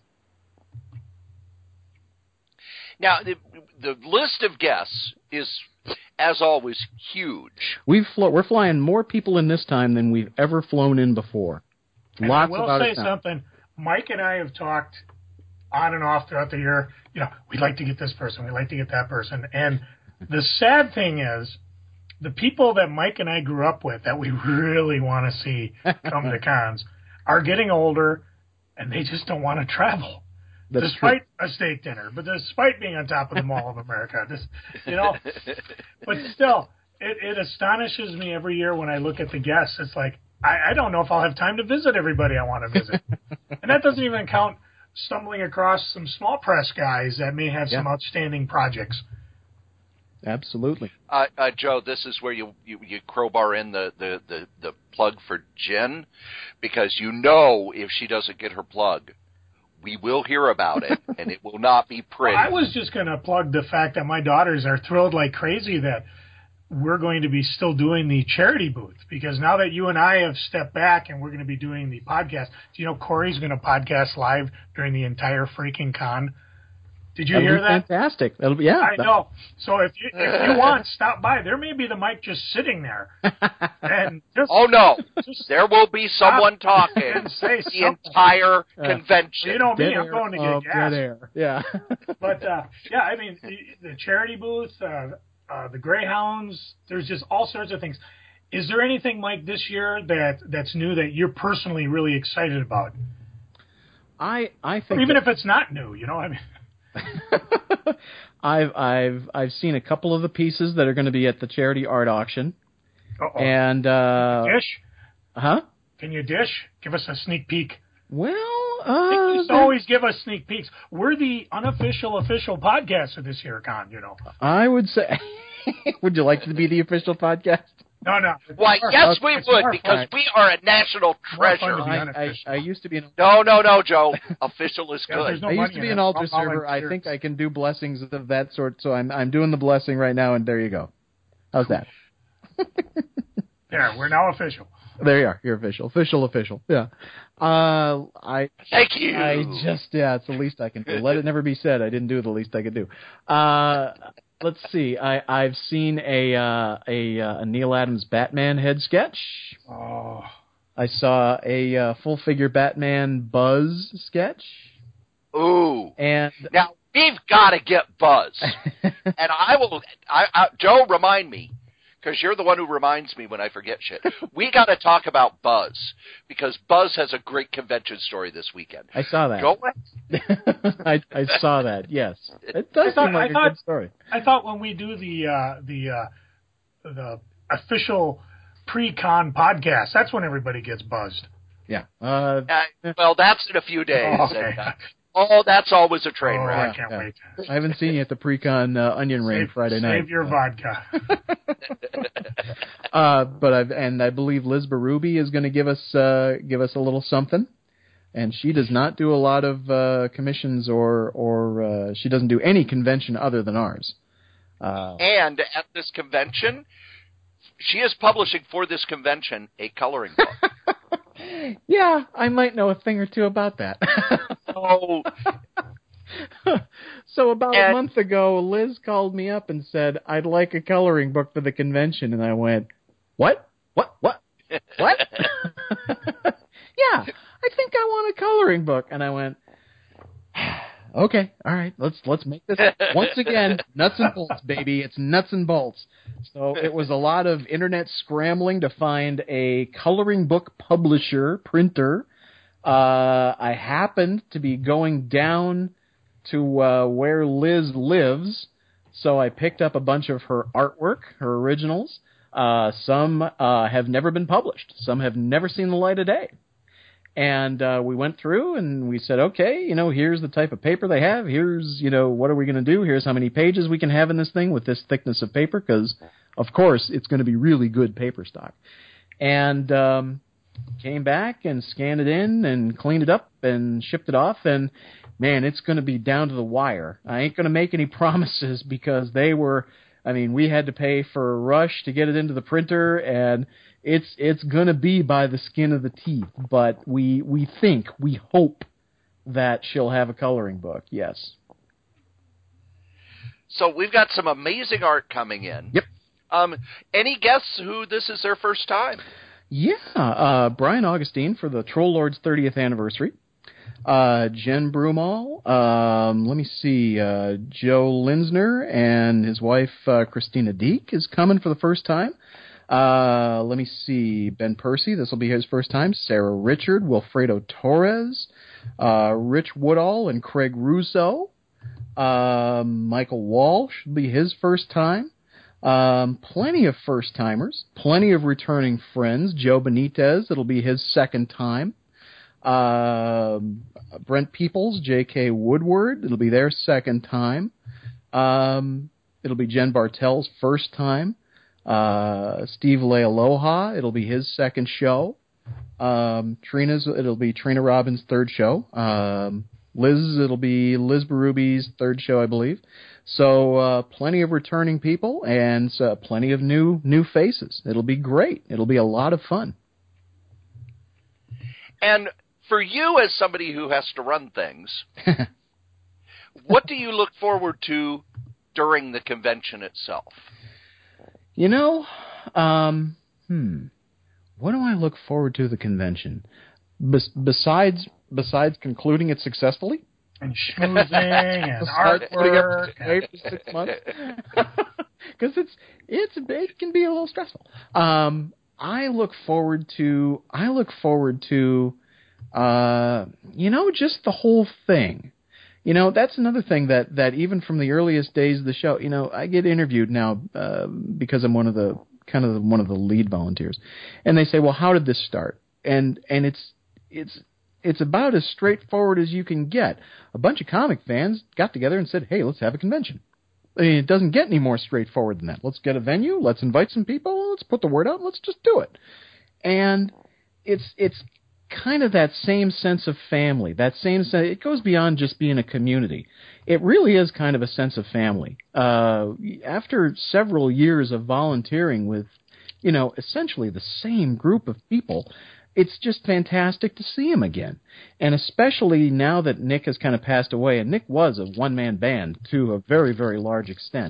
S1: Now, the list of guests is, as always, huge.
S3: We're flying more people in this time than we've ever flown in before.
S2: And I will say something. Mike and I have talked on and off throughout the year. We'd like to get this person. We'd like to get that person. And the sad thing is, the people that Mike and I grew up with that we really want to see come to cons are getting older, and they just don't want to travel.
S3: That's
S2: despite
S3: true.
S2: a steak dinner, but despite being on top of the Mall of America, but still, it astonishes me every year when I look at the guests. It's like, I don't know if I'll have time to visit everybody I want to visit. And that doesn't even count stumbling across some small press guys that may have some outstanding projects.
S3: Absolutely.
S1: Joe, this is where you crowbar in the plug for Jen, because if she doesn't get her plug, we will hear about it, and it will not be pretty.
S2: Well, I was just going to plug the fact that my daughters are thrilled like crazy that we're going to be still doing the charity booth, because now that you and I have stepped back and we're going to be doing the podcast, do you know Corey's going to podcast live during the entire freaking con? Did you hear that?
S3: Fantastic. I
S2: know. So if you want, stop by. There may be the mic just sitting there. And
S1: there will be someone talking the entire convention.
S2: You know me, I'm going to get gas.
S3: Dead air. Yeah.
S2: But I mean, the charity booth, the Greyhounds. There's just all sorts of things. Is there anything, Mike, this year that's new that you're personally really excited about?
S3: I think,
S2: or even if it's not new, I mean.
S3: I've seen a couple of the pieces that are going to be at the charity art auction.
S2: Uh-oh.
S3: And
S2: dish?
S3: Huh?
S2: Can you dish? Give us a sneak peek.
S3: Well,
S2: always give us sneak peeks. We're the unofficial official podcast of this here con,
S3: I would say, would you like to be the official podcast?
S2: No.
S1: Why, yes, we would, because we are a national treasure.
S3: I used to be an...
S1: No, Joe. Official is good.
S2: No
S3: I used to be an altar server. I think I can do blessings of that sort, so I'm doing the blessing right now, and there you go. How's that?
S2: There, we're now official.
S3: There you are. You're official. Official. Yeah.
S1: Thank you.
S3: It's the least I can do. Let it never be said. I didn't do the least I could do. Let's see. I've seen a Neil Adams Batman head sketch.
S2: Oh.
S3: I saw a full figure Batman Buzz sketch.
S1: Ooh.
S3: And
S1: now we've got to get Buzz. And I will. Joe, remind me, because you're the one who reminds me when I forget shit. We got to talk about Buzz, because Buzz has a great convention story this weekend.
S3: I saw that.
S1: Go
S3: ahead. I saw that. Yes, it does seem like a good story.
S2: I thought when we do the official pre-con podcast, that's when everybody gets buzzed.
S3: Yeah.
S1: Well, that's in a few days.
S2: Oh, okay.
S1: And, that's always a train wreck.
S2: I can't wait.
S3: I haven't seen you at the pre-con Onion Ring Friday night.
S2: Save your vodka.
S3: But I believe Liz Berube is going to give us a little something, and she does not do a lot of commissions or she doesn't do any convention other than ours.
S1: And at this convention, she is publishing for this convention a coloring book.
S3: Yeah, I might know a thing or two about that.
S1: Oh.
S3: So about a month ago, Liz called me up and said, I'd like a coloring book for the convention. And I went, What? What? Yeah, I think I want a coloring book. And I went, okay, all right, let's make this once again nuts and bolts, baby. It's nuts and bolts. So it was a lot of internet scrambling to find a coloring book publisher, printer. I happened to be going down to where Liz lives, so I picked up a bunch of her artwork, her originals. Some have never been published. Some have never seen the light of day. And we went through and we said, okay, here's the type of paper they have. Here's, what are we going to do? Here's how many pages we can have in this thing with this thickness of paper, because, of course, it's going to be really good paper stock. And came back and scanned it in and cleaned it up and shipped it off. And, man, it's going to be down to the wire. I ain't going to make any promises, because we had to pay for a rush to get it into the printer, and it's going to be by the skin of the teeth. But we hope that she'll have a coloring book, yes.
S1: So we've got some amazing art coming in.
S3: Yep.
S1: Any guess who this is their first time?
S3: Yeah, Brian Augustine for the Troll Lord's 30th anniversary. Jen Broomall. Let me see. Joe Linsner and his wife Christina Deek is coming for the first time. Let me see. Ben Percy. This will be his first time. Sarah Richard, Wilfredo Torres, Rich Woodall, and Craig Russo. Michael Walsh will be his first time. Plenty of first-timers, plenty of returning friends. Joe Benitez, it'll be his second time. Brent Peoples, J.K. Woodward, it'll be their second time. It'll be Jen Bartel's first time. Steve Lealoha, it'll be his second show. It'll be Trina Robbins' third show. Liz, it'll be Liz Berube's third show, I believe. So plenty of returning people and plenty of new faces. It'll be great. It'll be a lot of fun.
S1: And for you, as somebody who has to run things, what do you look forward to during the convention itself?
S3: What do I look forward to the convention? Besides concluding it successfully?
S2: And schmoozing and artwork.
S3: Wait for 6 months. Because it can be a little stressful. I look forward to just the whole thing. That's another thing that even from the earliest days of the show, I get interviewed now because I'm one of the lead volunteers, and they say, well, how did this start? And it's It's about as straightforward as you can get. A bunch of comic fans got together and said, hey, let's have a convention. I mean, it doesn't get any more straightforward than that. Let's get a venue, let's invite some people, let's put the word out, let's just do it. And it's kind of that same sense of family, that same sense. It goes beyond just being a community. It really is kind of a sense of family. After several years of volunteering with, essentially the same group of people, it's just fantastic to see him again. And especially now that Nick has kind of passed away, and Nick was a one-man band to a very, very large extent.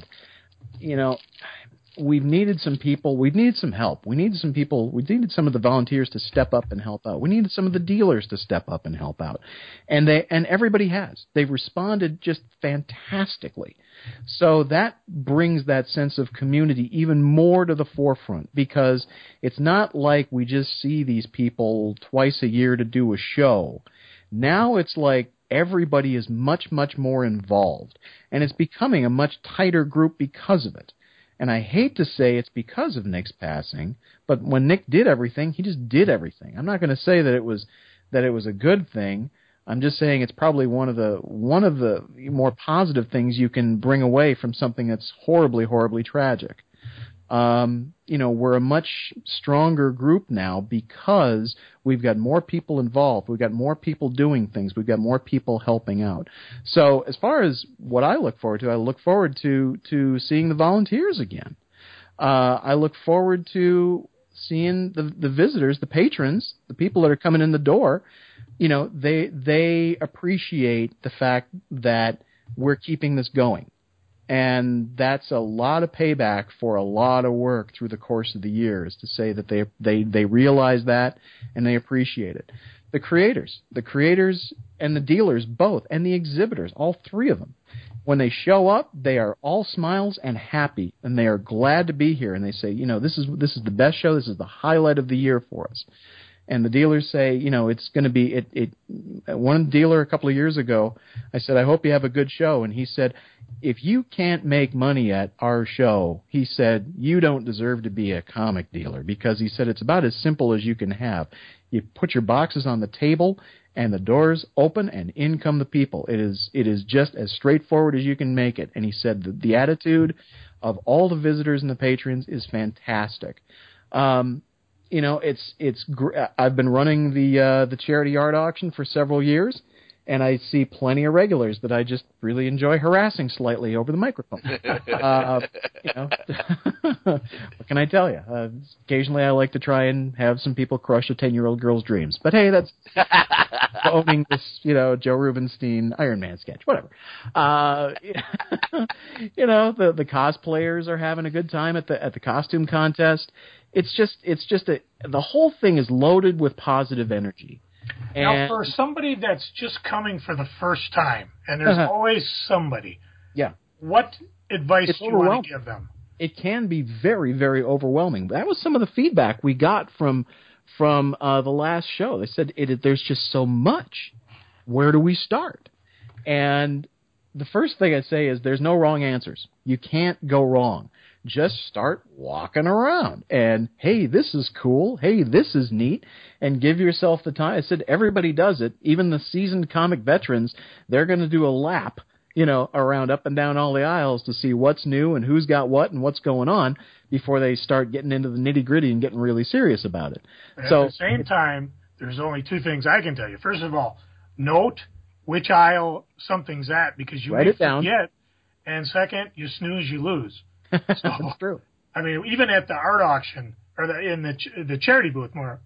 S3: We've needed some people. We've needed some help. We needed some people. We needed some of the volunteers to step up and help out. We needed some of the dealers to step up and help out. And everybody has. They've responded just fantastically. So that brings that sense of community even more to the forefront, because it's not like we just see these people twice a year to do a show. Now it's like everybody is much, much more involved. And it's becoming a much tighter group because of it. And I hate to say it's because of Nick's passing, but when Nick did everything, he just did everything. I'm not going to say that it was a good thing. I'm just saying it's probably one of the more positive things you can bring away from something that's horribly, horribly tragic. We're a much stronger group now because we've got more people involved. We've got more people doing things. We've got more people helping out. So as far as what I look forward to seeing the volunteers again. I look forward to seeing the visitors, the patrons, the people that are coming in the door. They appreciate the fact that we're keeping this going. And that's a lot of payback for a lot of work through the course of the years, to say that they realize that and they appreciate it. The creators and the dealers both, and the exhibitors, all three of them, when they show up, they are all smiles and happy, and they are glad to be here. And they say, this is the best show. This is the highlight of the year for us. And the dealers say, it's going to be one dealer a couple of years ago, I said, I hope you have a good show. And he said, if you can't make money at our show, he said, you don't deserve to be a comic dealer, because he said it's about as simple as you can have. You put your boxes on the table and the doors open and in come the people. It is just as straightforward as you can make it. And he said the attitude of all the visitors and the patrons is fantastic. I've been running the charity art auction for several years, and I see plenty of regulars that I just really enjoy harassing slightly over the microphone. What can I tell you? Occasionally I like to try and have some people crush a 10-year-old girl's dreams. But hey, that's owning this, Joe Rubenstein Iron Man sketch, whatever. The cosplayers are having a good time at the costume contest. It's just the whole thing is loaded with positive energy.
S2: Now, for somebody that's just coming for the first time, and there's always somebody, what advice do you want to give them?
S3: It can be very, very overwhelming. That was some of the feedback we got from the last show. They said there's just so much. Where do we start? And the first thing I say is there's no wrong answers. You can't go wrong. Just start walking around and, hey, this is cool. Hey, this is neat. And give yourself the time. I said everybody does it. Even the seasoned comic veterans, they're going to do a lap, around up and down all the aisles to see what's new and who's got what and what's going on before they start getting into the nitty-gritty and getting really serious about it.
S2: At the same time, there's only two things I can tell you. First of all, note which aisle something's at, because you may forget. And second, you snooze, you lose. So,
S3: that's true.
S2: I mean, even at the art auction or in the charity booth, more,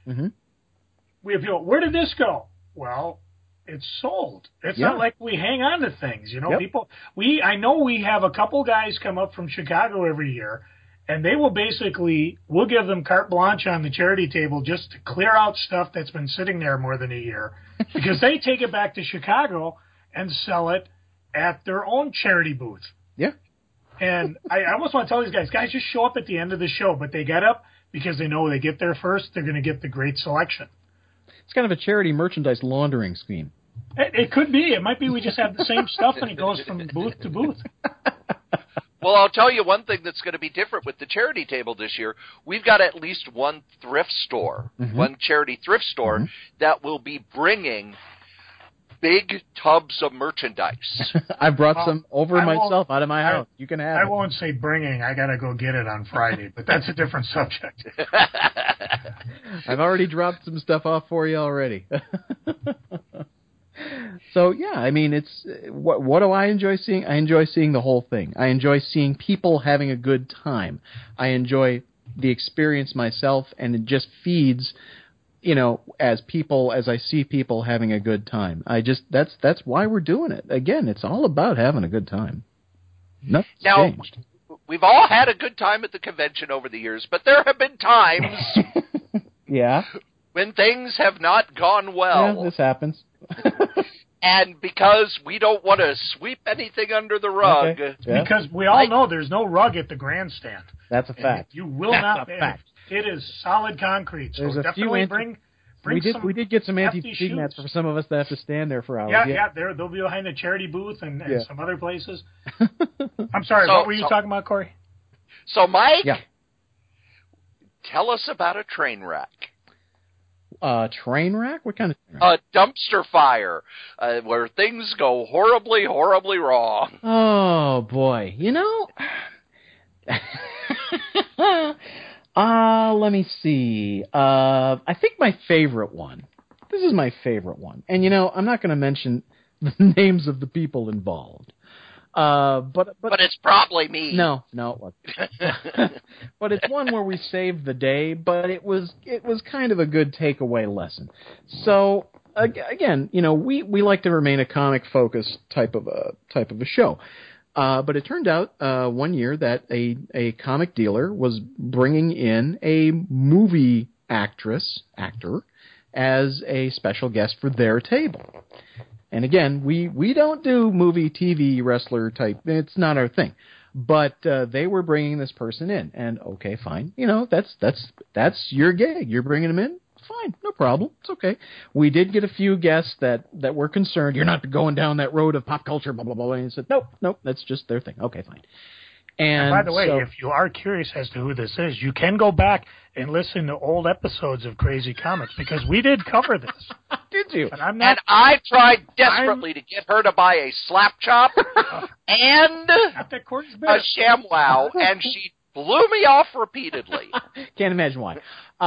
S2: we have people. Where did this go? Well, it's sold. It's not like we hang on to things, People. I know we have a couple guys come up from Chicago every year, and they will we'll give them carte blanche on the charity table just to clear out stuff that's been sitting there more than a year, because they take it back to Chicago and sell it at their own charity booth.
S3: Yeah.
S2: And I almost want to tell these guys, just show up at the end of the show, but they get up because they know they get there first, they're going to get the great selection.
S3: It's kind of a charity merchandise laundering scheme.
S2: It could be. It might be we just have the same stuff and it goes from booth to booth.
S1: Well, I'll tell you one thing that's going to be different with the charity table this year. We've got at least one thrift store, one charity thrift store that will be bringing big tubs of merchandise.
S3: I brought some over myself out of my house. You can have it.
S2: I won't say bringing. I got to go get it on Friday, but that's a different subject.
S3: I've already dropped some stuff off for you already. So, yeah, I mean, it's what do I enjoy seeing? I enjoy seeing the whole thing. I enjoy seeing people having a good time. I enjoy the experience myself, and it just feeds, as I see people having a good time. That's why we're doing it. Again, it's all about having a good time. Nothing's changed.
S1: We've all had a good time at the convention over the years, but there have been times when things have not gone well.
S3: Yeah, this happens.
S1: And because we don't want to sweep anything under the rug.
S2: Okay. Yeah. Because we all know there's no rug at the grandstand.
S3: That's a fact.
S2: You will not. Fact. It is solid concrete. So
S3: there's
S2: definitely bring
S3: we did get some anti-fatigue mats for some of us that have to stand there for hours.
S2: Yeah. They'll be behind the charity booth and some other places. I'm sorry, what were you talking about, Corey?
S1: So, Mike, tell us about a train wreck.
S3: Train wreck? What kind of train wreck?
S1: A dumpster fire, where things go horribly, horribly wrong.
S3: Oh, boy. Let me see. I think my favorite one. This is my favorite one. And, I'm not going to mention the names of the people involved. But
S1: it's probably me.
S3: No, it wasn't. But it's one where we saved the day, but it was kind of a good takeaway lesson. So again, we like to remain a comic focused type of a show. But it turned out one year that a comic dealer was bringing in a movie actor as a special guest for their table. And again, we don't do movie, TV, wrestler type. It's not our thing. But they were bringing this person in, and okay, fine. That's your gig. You're bringing them in. Fine, no problem. It's okay. We did get a few guests that were concerned. You're not going down that road of pop culture, blah blah blah. And he said, nope, that's just their thing. Okay, fine. And
S2: by the way, if you are curious as to who this is, you can go back and listen to old episodes of Crazy Comics because we did cover this.
S3: Did you?
S1: And I tried desperately to get her to buy a slap chop and a ShamWow, and she blew me off repeatedly.
S3: Can't imagine why.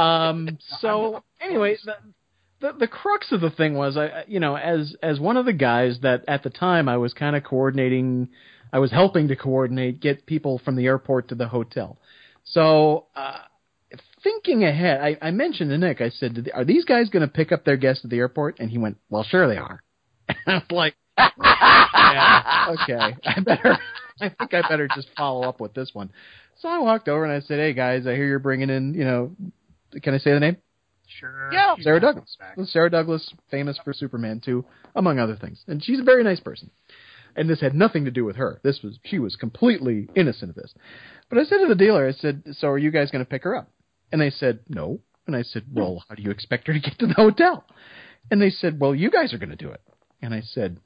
S3: So anyway, the crux of the thing was, as one of the guys that at the time I was kind of coordinating. I was helping to coordinate, get people from the airport to the hotel. So, thinking ahead, I mentioned to Nick, I said, are these guys going to pick up their guests at the airport? And he went, well, sure they are. And I was like, yeah, okay. I think I better just follow up with this one. So I walked over and I said, hey guys, I hear you're bringing in, can I say the name?
S2: Sure.
S1: Yeah.
S3: Sarah Douglas. Sarah Douglas, famous for Superman 2, among other things. And she's a very nice person. And this had nothing to do with her. She was completely innocent of this. But I said to the dealer, I said, so are you guys going to pick her up? And they said, no. And I said, well, how do you expect her to get to the hotel? And they said, well, you guys are going to do it. And I said,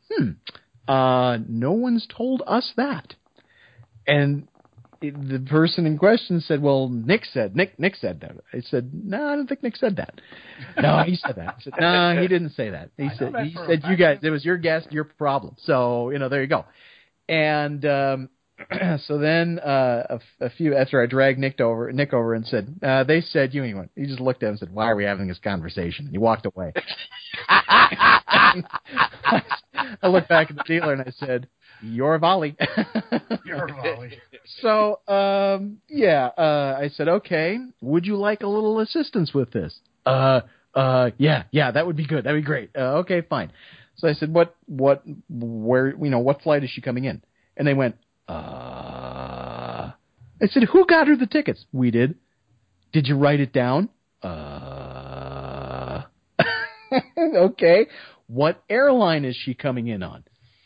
S3: no one's told us that. And the person in question said, well, Nick said that. I said, no, I don't think Nick said that. No, he said that. I said, no, he didn't say that. He said you guys, it was your guest, your problem. So, there you go. And so then a few after I dragged Nick over and said, they said you went. He just looked at him and said, why are we having this conversation? And he walked away. I looked back at the dealer and I said, your volley.
S2: Your volley.
S3: So, I said, okay, would you like a little assistance with this? Yeah, that would be good. That'd be great. Okay, fine. So I said, what flight is she coming in? And they went, I said, who got her the tickets? We did. Did you write it down? Okay. What airline is she coming in on?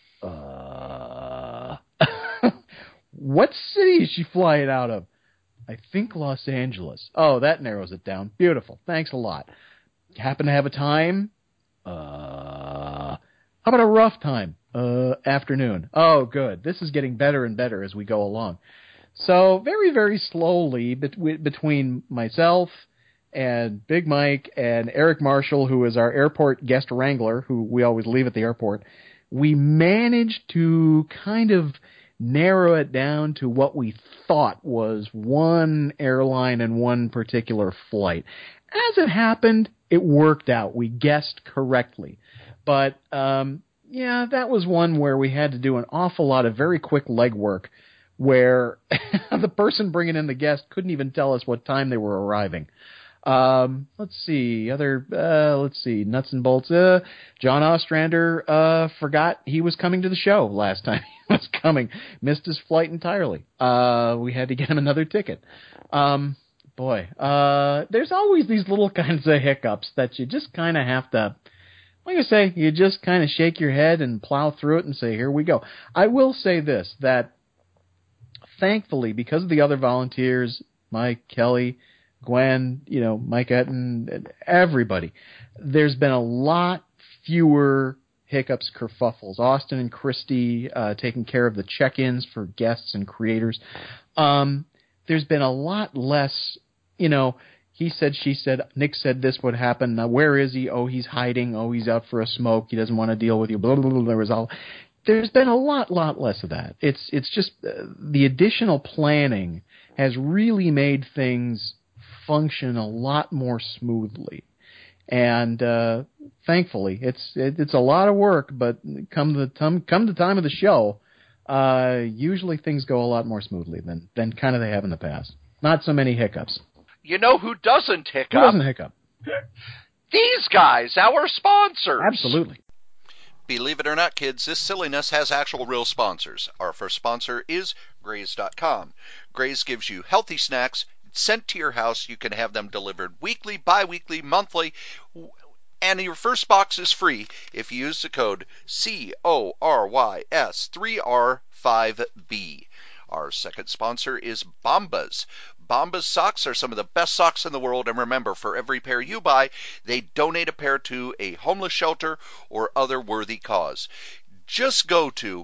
S3: What city is she flying out of? I think Los Angeles. Oh, that narrows it down. Beautiful. Thanks a lot. Happen to have a time? How about a rough time? afternoon. Oh, good. This is getting better and better as we go along. So very, very slowly between myself and Big Mike and Eric Marshall, who is our airport guest wrangler, who we always leave at the airport, we managed to kind of narrow it down to what we thought was one airline and one particular flight. As it happened, it worked out. We guessed correctly. But, yeah, that was one where we had to do an awful lot of very quick legwork where the person bringing in the guest couldn't even tell us what time they were arriving. Let's see, nuts and bolts. John Ostrander forgot he was coming to the show last time he was coming. Missed his flight entirely. We had to get him another ticket. There's always these little kinds of hiccups that you just kind of have to, like I say, you just kind of shake your head and plow through it and say, here we go. I will say this, that thankfully, because of the other volunteers, Mike, Kelly, Gwen, Mike Etten, everybody, there's been a lot fewer hiccups, kerfuffles. Austin and Christy taking care of the check-ins for guests and creators. There's been a lot less, he said, she said, Nick said this would happen. Now, where is he? Oh, he's hiding. Oh, he's out for a smoke. He doesn't want to deal with you. Blah, blah, blah. There was all. There's been a lot less of that. It's just the additional planning has really made things function a lot more smoothly, and thankfully, it's a lot of work. But come the time of the show, usually things go a lot more smoothly than kind of they have in the past. Not so many hiccups.
S1: You know who doesn't hiccup?
S3: Who doesn't hiccup?
S1: These guys, our sponsors.
S3: Absolutely.
S1: Believe it or not, kids, this silliness has actual real sponsors. Our first sponsor is Graze.com. Graze gives you healthy snacks sent to your house. You can have them delivered weekly, bi-weekly, monthly, and your first box is free if you use the code CORYS3R5B. Our second sponsor is Bombas. Bombas socks are some of the best socks in the world, and remember, for every pair you buy, they donate a pair to a homeless shelter or other worthy cause. Just go to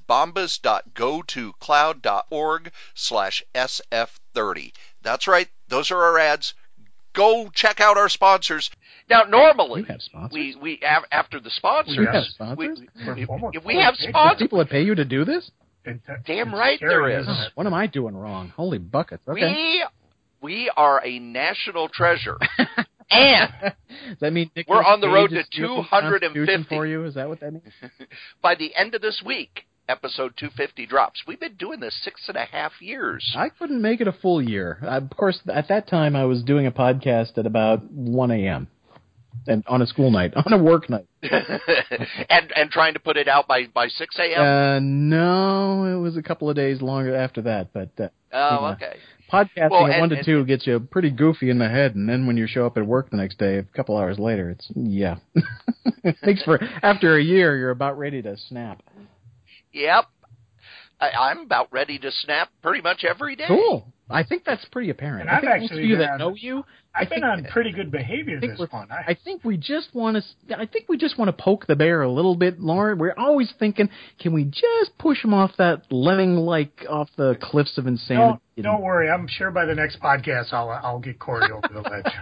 S1: bombas.gotocloud.org/SF30. That's right, those are our ads. Go check out our sponsors. Now, normally, we after the sponsors,
S3: we have sponsors.
S1: We have sponsors.
S3: People that pay you to do this?
S1: Damn right there is.
S3: What am I doing wrong? Holy buckets. Okay.
S1: We are a national treasure. And
S3: does that mean
S1: we're on the road to 250
S3: for you? Is that what that means?
S1: By the end of this week, episode 250 drops. We've been doing this 6.5 years.
S3: I couldn't make it a full year. Of course, at that time, I was doing a podcast at about 1 a.m. and on a school night, on a work night.
S1: and trying to put it out by 6 a.m.?
S3: No, it was a couple of days longer after that. But
S1: okay.
S3: Podcasting at 1 to 2 gets you pretty goofy in the head, and then when you show up at work the next day, a couple hours later, it's, yeah. After a year, you're about ready to snap.
S1: Yep. I'm about ready to snap pretty much every day.
S3: Cool. I think that's pretty apparent.
S2: And
S3: I think
S2: I've actually
S3: most of you that know you,
S2: I've been on pretty good behavior this one.
S3: I think we just want to poke the bear a little bit, Lauren. We're always thinking, can we just push him off that lemming-like off the cliffs of insanity?
S2: Don't worry. I'm sure by the next podcast I'll get Corey over the ledge.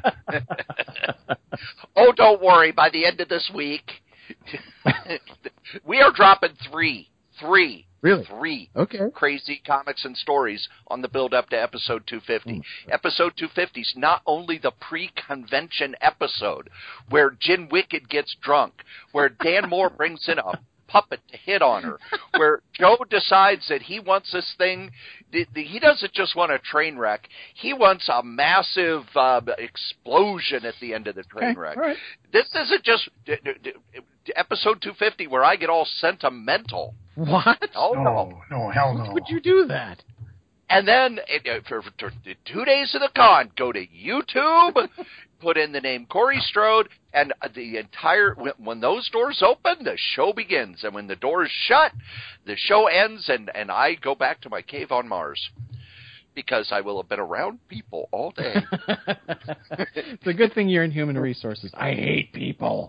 S1: Oh, don't worry. By the end of this week, we are dropping three.
S3: Really?
S1: 3
S3: okay.
S1: Crazy comics and stories on the build-up to episode 250. Episode 250 is not only the pre-convention episode where Jin Wicked gets drunk, where Dan Moore brings in a puppet to hit on her, where Joe decides that he wants this thing. He doesn't just want a train wreck. He wants a massive explosion at the end of the train wreck.
S3: All right.
S1: This isn't just episode 250 where I get all sentimental.
S3: What?
S1: Oh,
S2: no, hell no.
S3: Why would you do that?
S1: And then, for 2 days of the con, go to YouTube, put in the name Corey Strode, and the entire, when those doors open, the show begins. And when the doors shut, the show ends, and I go back to my cave on Mars. Because I will have been around people all day.
S3: It's a good thing you're in human resources. I hate people.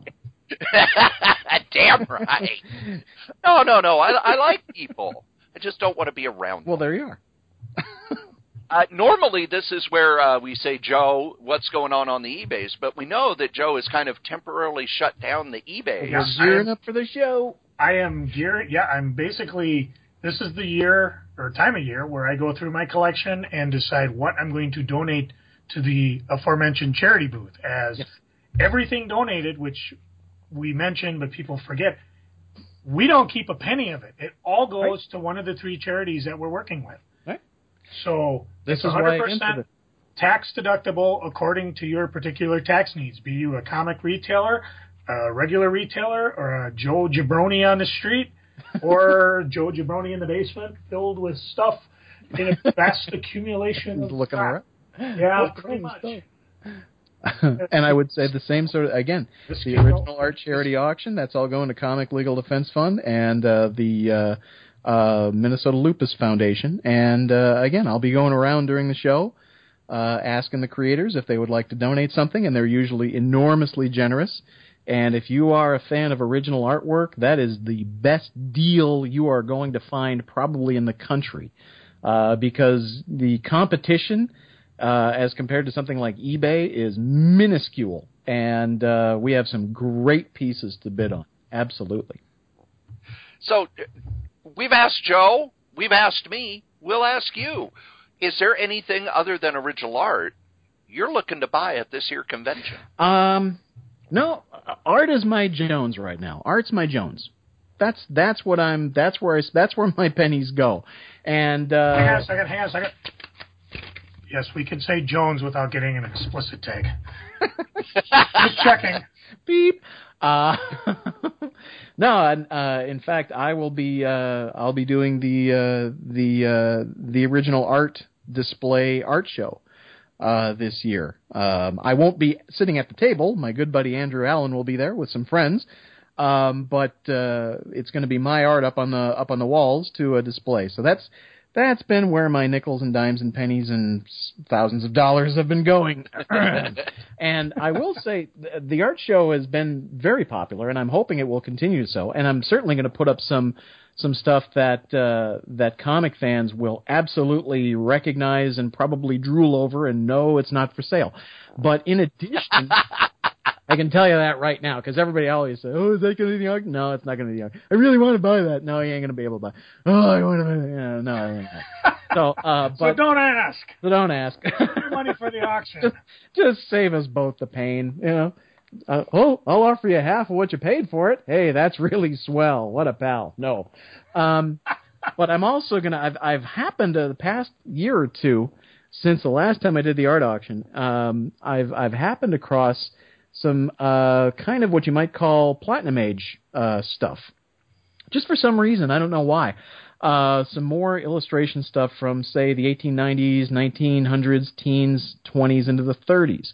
S1: Damn right. No. I like people. I just don't want to be around them.
S3: Well, there you are.
S1: Normally, this is where we say, Joe, what's going on the eBays? But we know that Joe has kind of temporarily shut down the eBay.
S2: Yes,
S3: We're gearing up for the show.
S2: I am gearing. Yeah, I'm basically. This is the year or time of year where I go through my collection and decide what I'm going to donate to the aforementioned charity booth. As everything donated, which we mentioned but people forget, we don't keep a penny of it. It all goes to one of the 3 charities that we're working with.
S3: Right.
S2: So
S3: this
S2: it's
S3: is
S2: 100% tax deductible according to your particular tax needs. Be you a comic retailer, a regular retailer, or a Joe Jabroni on the street, or Joe Jabroni in the basement filled with stuff in a vast accumulation of
S3: looking
S2: crap.
S3: around.
S2: Yeah, pretty much.
S3: And I would say the same sort of, again, the original art charity auction, that's all going to Comic Legal Defense Fund and the Minnesota Lupus Foundation. And again, I'll be going around during the show asking the creators if they would like to donate something, and they're usually enormously generous. And if you are a fan of original artwork, that is the best deal you are going to find probably in the country. Because the competition, as compared to something like eBay, is minuscule. And we have some great pieces to bid on. Absolutely.
S1: So we've asked Joe, we've asked me, we'll ask you. Is there anything other than original art you're looking to buy at this here convention?
S3: No, art is my Jones right now. Art's my Jones. That's where my pennies go. And
S2: hang on a second. Yes, we can say Jones without getting an explicit tag. Just checking.
S3: Beep. No, in fact, I'll be doing the original art display art show this year. I won't be sitting at the table. My good buddy Andrew Allen will be there with some friends. But it's going to be my art up on the walls to display. So that's been where my nickels and dimes and pennies and thousands of dollars have been going. And I will say the art show has been very popular, and I'm hoping it will continue so. And I'm certainly going to put up some stuff that comic fans will absolutely recognize and probably drool over and know it's not for sale. But in addition, I can tell you that right now, because everybody always says, "Oh, is that going to be the auction?" No, it's not going to be the auction. I really want to buy that. No, you ain't going to be able to buy. Oh, I want to buy that. No, I ain't. So,
S2: so don't ask.
S3: So don't ask.
S2: Your money for the auction.
S3: Just save us both the pain, you know. I'll offer you half of what you paid for it. Hey, that's really swell. What a pal. No. But I'm also going to, I've happened to the past year or two, since the last time I did the art auction, I've happened across some kind of what you might call Platinum Age stuff. Just for some reason, I don't know why. Some more illustration stuff from, say, the 1890s, 1900s, teens, 20s, into the 30s.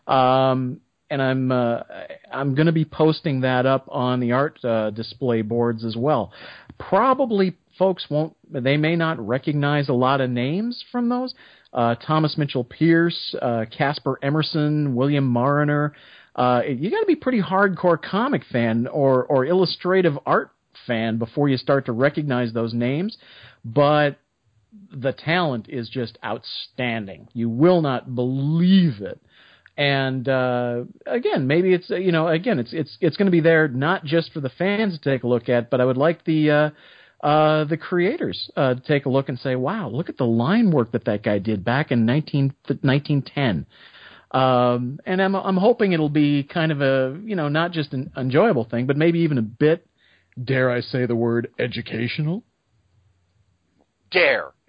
S3: And I'm going to be posting that up on the art display boards as well. Probably folks they may not recognize a lot of names from those. Thomas Mitchell Pierce, Casper Emerson, William Mariner. You got to be pretty hardcore comic fan or illustrative art fan before you start to recognize those names. But the talent is just outstanding. You will not believe it. And again, maybe it's it's going to be there not just for the fans to take a look at, but I would like the creators to take a look and say, "Wow, look at the line work that guy did back in 1910." And I'm hoping it'll be kind of a not just an enjoyable thing, but maybe even a bit, dare I say the word, educational.
S1: Dare.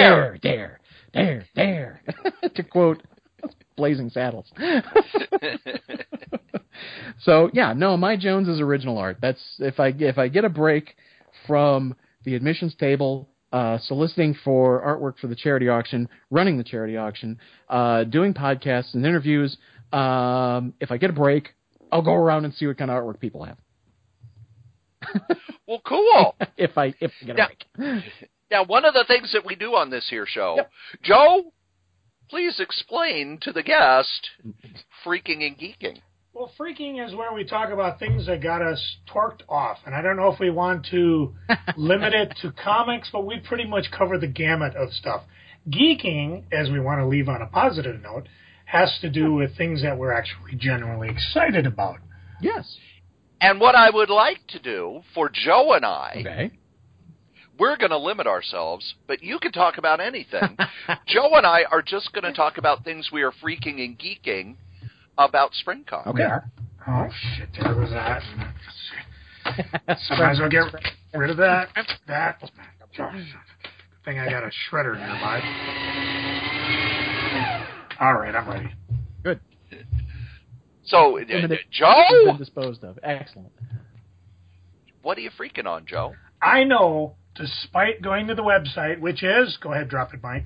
S3: To quote Blazing Saddles. So yeah, no, my Jones is original art. That's if I get a break from the admissions table, soliciting for artwork for the charity auction, running the charity auction, doing podcasts and interviews. If I get a break, I'll go around and see what kind of artwork people have.
S1: Well, cool.
S3: if I get a break.
S1: Now, one of the things that we do on this here show,
S3: yep.
S1: Joe, please explain to the guest freaking and geeking.
S2: Well, freaking is where we talk about things that got us torqued off. And I don't know if we want to limit it to comics, but we pretty much cover the gamut of stuff. Geeking, as we want to leave on a positive note, has to do with things that we're actually genuinely excited about.
S3: Yes.
S1: And what I would like to do for Joe and I,
S3: Okay.
S1: we're going to limit ourselves, but you can talk about anything. Joe and I are just going to talk about things we are freaking and geeking about SpringCon.
S3: Okay.
S2: Yeah. Oh, shit, there was that. So might as well get rid of that. That. Good thing I got a shredder nearby. All right, I'm ready.
S3: Good.
S1: So,
S3: Been
S1: Joe,
S3: disposed of. Excellent.
S1: what are you freaking on, Joe?
S2: I know, despite going to the website, which is, go ahead, drop it, Mike.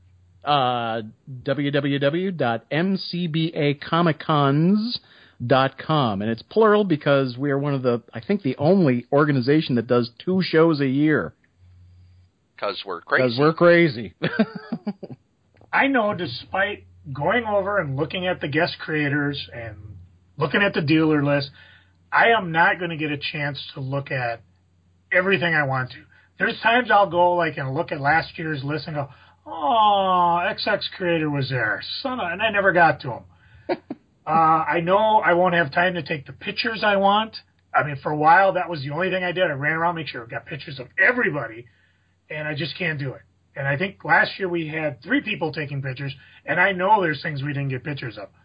S3: www.mcbacomiccons.com, and it's plural because we are one of the, I think, the only organization that does 2 shows a year.
S1: Because we're crazy.
S3: Because we're crazy.
S2: I know, despite going over and looking at the guest creators and looking at the dealer list, I am not going to get a chance to look at everything I want to. There's times I'll go and look at last year's list and go, oh, XX creator was there, and I never got to him. I know I won't have time to take the pictures I want. I mean, for a while, that was the only thing I did. I ran around, make sure I got pictures of everybody, and I just can't do it. And I think last year we had 3 people taking pictures, and I know there's things we didn't get pictures of.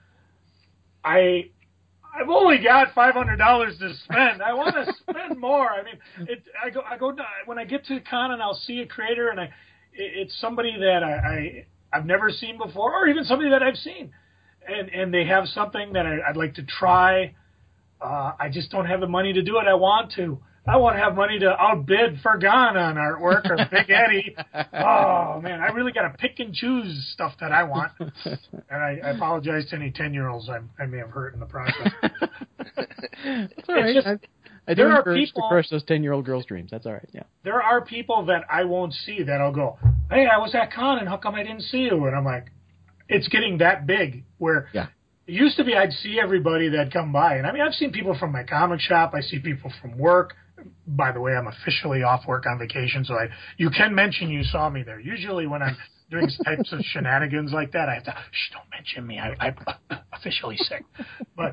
S2: I've only got $500 to spend. I want to spend more. I mean, I go when I get to the con and I'll see a creator and it's somebody that I've never seen before, or even somebody that I've seen, and they have something that I'd like to try. I just don't have the money to do it. I want to have money to outbid Fergan on artwork or Big Eddie. Oh, man, I really got to pick and choose stuff that I want. And I apologize to any 10-year-olds I may have hurt in the process.
S3: That's all right. I do encourage to crush those 10-year-old girls' dreams. That's all right, yeah.
S2: There are people that I won't see that I'll go, hey, I was at con, and how come I didn't see you? And I'm like, it's getting that big where it used to be I'd see everybody that'd come by. And I mean, I've seen people from my comic shop. I see people from work. By the way, I'm officially off work on vacation, so you can mention you saw me there. Usually when I'm doing types of shenanigans like that, I have to, don't mention me. I'm officially sick. But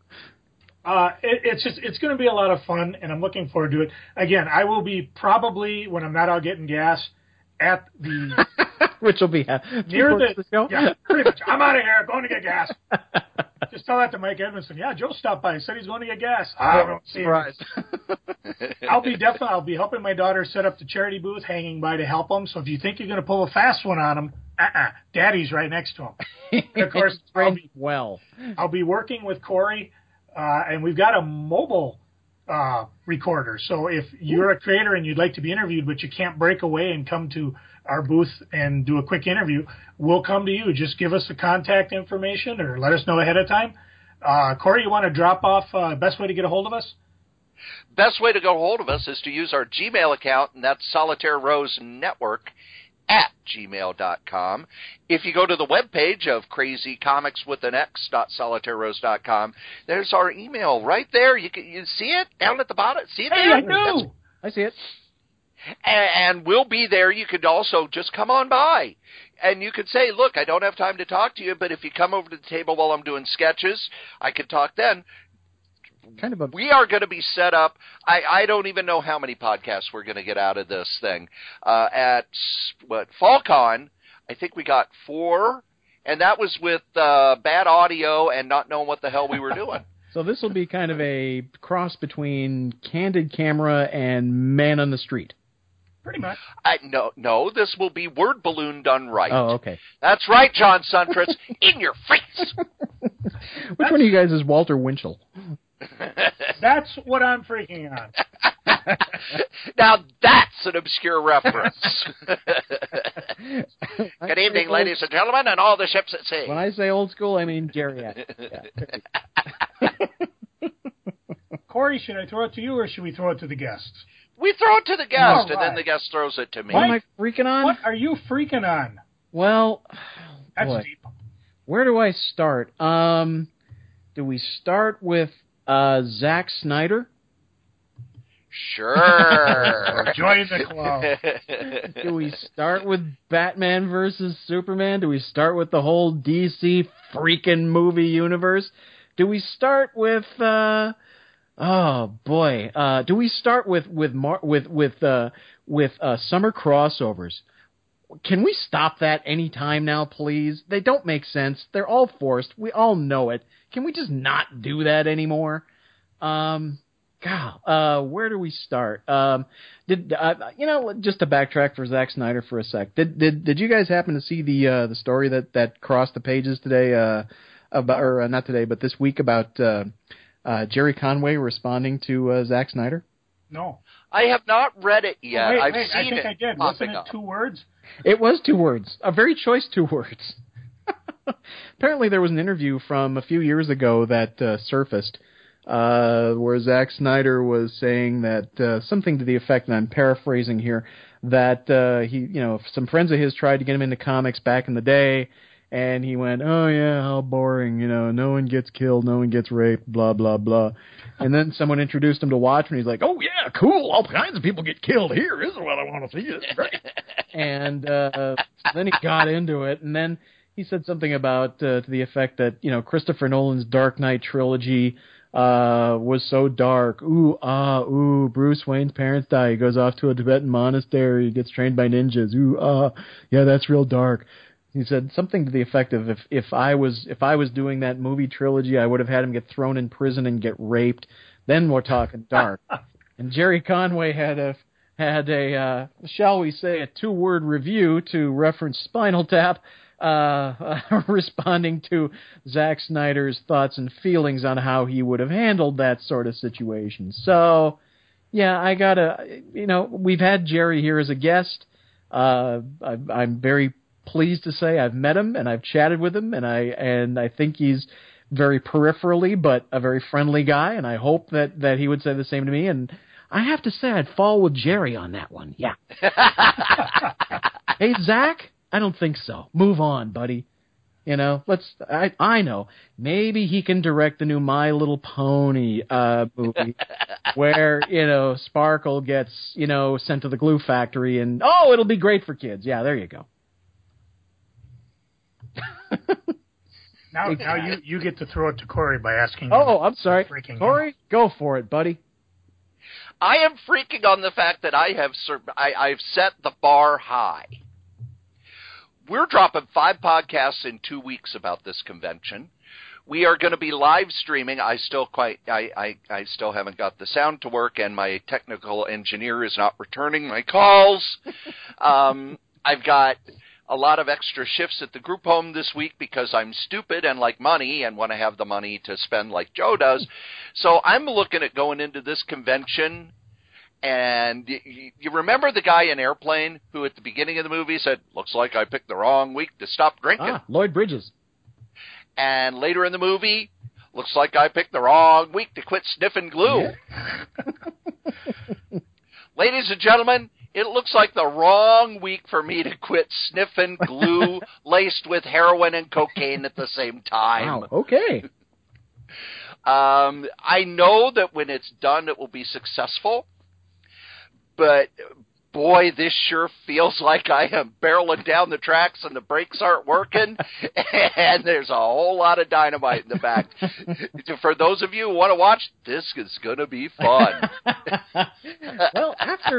S2: it's going to be a lot of fun, and I'm looking forward to it. Again, I will be probably, when I'm not out getting gas, at the...
S3: Which will be
S2: near the show? Yeah, pretty much. I'm out of here, going to get gas. Just tell that to Mike Edmondson. Yeah, Joe stopped by. He said he's going to get gas. I don't see him. I'll be helping my daughter set up the charity booth, hanging by to help him. So if you think you're going to pull a fast one on him, Daddy's right next to him. And of course, I'll be working with Corey, and we've got a mobile recorder. So if you're a creator and you'd like to be interviewed, but you can't break away and come to our booth and do a quick interview, we'll come to you. Just give us the contact information or let us know ahead of time. Corey, you want to drop off best way to get a hold of us?
S1: Best way to get a hold of us is to use our Gmail account, and that's Solitaire Rose Network @gmail.com. If you go to the webpage of crazycomicswithanx.solitairerose.com, there's our email right there. You see it down at the bottom? See it there?
S2: I know.
S3: I see it.
S1: And we'll be there. You could also just come on by. And you could say, look, I don't have time to talk to you, but if you come over to the table while I'm doing sketches, I could talk then. We are going to be set up. I don't even know how many podcasts we're going to get out of this thing. At FallCon, I think we got 4, and that was with bad audio and not knowing what the hell we were doing.
S3: So this will be kind of a cross between Candid Camera and Man on the Street.
S2: Pretty much.
S1: No, this will be Word Balloon done right.
S3: Oh, okay.
S1: That's right, John Suntritz. In your face.
S3: Which one of you guys is Walter Winchell?
S2: That's what I'm freaking on.
S1: Now that's an obscure reference. Good evening, ladies and gentlemen, and all the ships at sea.
S3: When I say old school, I mean geriatric.
S2: Corey, should I throw it to you or should we throw it to the guests?
S1: We throw it to the guest, and then the guest throws it to me.
S3: What am I freaking on?
S2: What are you freaking on?
S3: Well,
S2: that's deep.
S3: Where do I start? Do we start with Zack Snyder?
S1: Sure.
S2: Join the club.
S3: Do we start with Batman versus Superman? Do we start with the whole DC freaking movie universe? Do we start with oh boy? Do we start with summer crossovers? Can we stop that any time now, please? They don't make sense. They're all forced. We all know it. Can we just not do that anymore? God, where do we start? Just to backtrack for Zack Snyder for a sec. Did you guys happen to see the story that crossed the pages today? Not today, but this week about Jerry Conway responding to Zack Snyder?
S2: No.
S1: I have not read it yet.
S2: Wait,
S1: I've seen
S2: I think
S1: it.
S2: I did. Wasn't it 2 words?
S3: It was 2 words. A very choice 2 words. Apparently there was an interview from a few years ago that surfaced where Zack Snyder was saying that something to the effect, and I'm paraphrasing here, that some friends of his tried to get him into comics back in the day, and he went, oh yeah, how boring, no one gets killed, no one gets raped, blah, blah, blah. And then someone introduced him to Watchmen, he's like, oh yeah, cool, all kinds of people get killed here, this is what I want to see, it's great. And then he got into it, and then he said something about, to the effect that, Christopher Nolan's Dark Knight trilogy was so dark. Bruce Wayne's parents die. He goes off to a Tibetan monastery. He gets trained by ninjas. Yeah, that's real dark. He said something to the effect of if I was doing that movie trilogy, I would have had him get thrown in prison and get raped. Then we're talking dark. And Jerry Conway had a shall we say, a 2-word review to reference Spinal Tap. Responding to Zack Snyder's thoughts and feelings on how he would have handled that sort of situation. So, yeah, I gotta, we've had Jerry here as a guest. I'm very pleased to say I've met him and I've chatted with him, and I think he's very peripherally but a very friendly guy, and I hope that he would say the same to me. And I have to say I'd fall with Jerry on that one. Yeah. Hey, Zach? I don't think so. Move on, buddy. I know. Maybe he can direct the new My Little Pony movie where, Sparkle gets, sent to the glue factory and, it'll be great for kids. Yeah, there you go.
S2: Now you get to throw it to Corey by asking.
S3: Oh, I'm sorry. Corey, go for it, buddy.
S1: I am freaking on the fact that I've set the bar high. We're dropping 5 podcasts in 2 weeks about this convention. We are going to be live streaming. I still haven't got the sound to work, and my technical engineer is not returning my calls. I've got a lot of extra shifts at the group home this week because I'm stupid and like money and want to have the money to spend like Joe does. So I'm looking at going into this convention. And you remember the guy in Airplane who at the beginning of the movie said, looks like I picked the wrong week to stop drinking.
S3: Lloyd Bridges.
S1: And later in the movie, looks like I picked the wrong week to quit sniffing glue. Yeah. Ladies and gentlemen, it looks like the wrong week for me to quit sniffing glue laced with heroin and cocaine at the same time.
S3: Wow, okay.
S1: I know that when it's done, it will be successful. But, boy, this sure feels like I am barreling down the tracks and the brakes aren't working, and there's a whole lot of dynamite in the back. For those of you who want to watch, this is going to be fun.
S3: Well,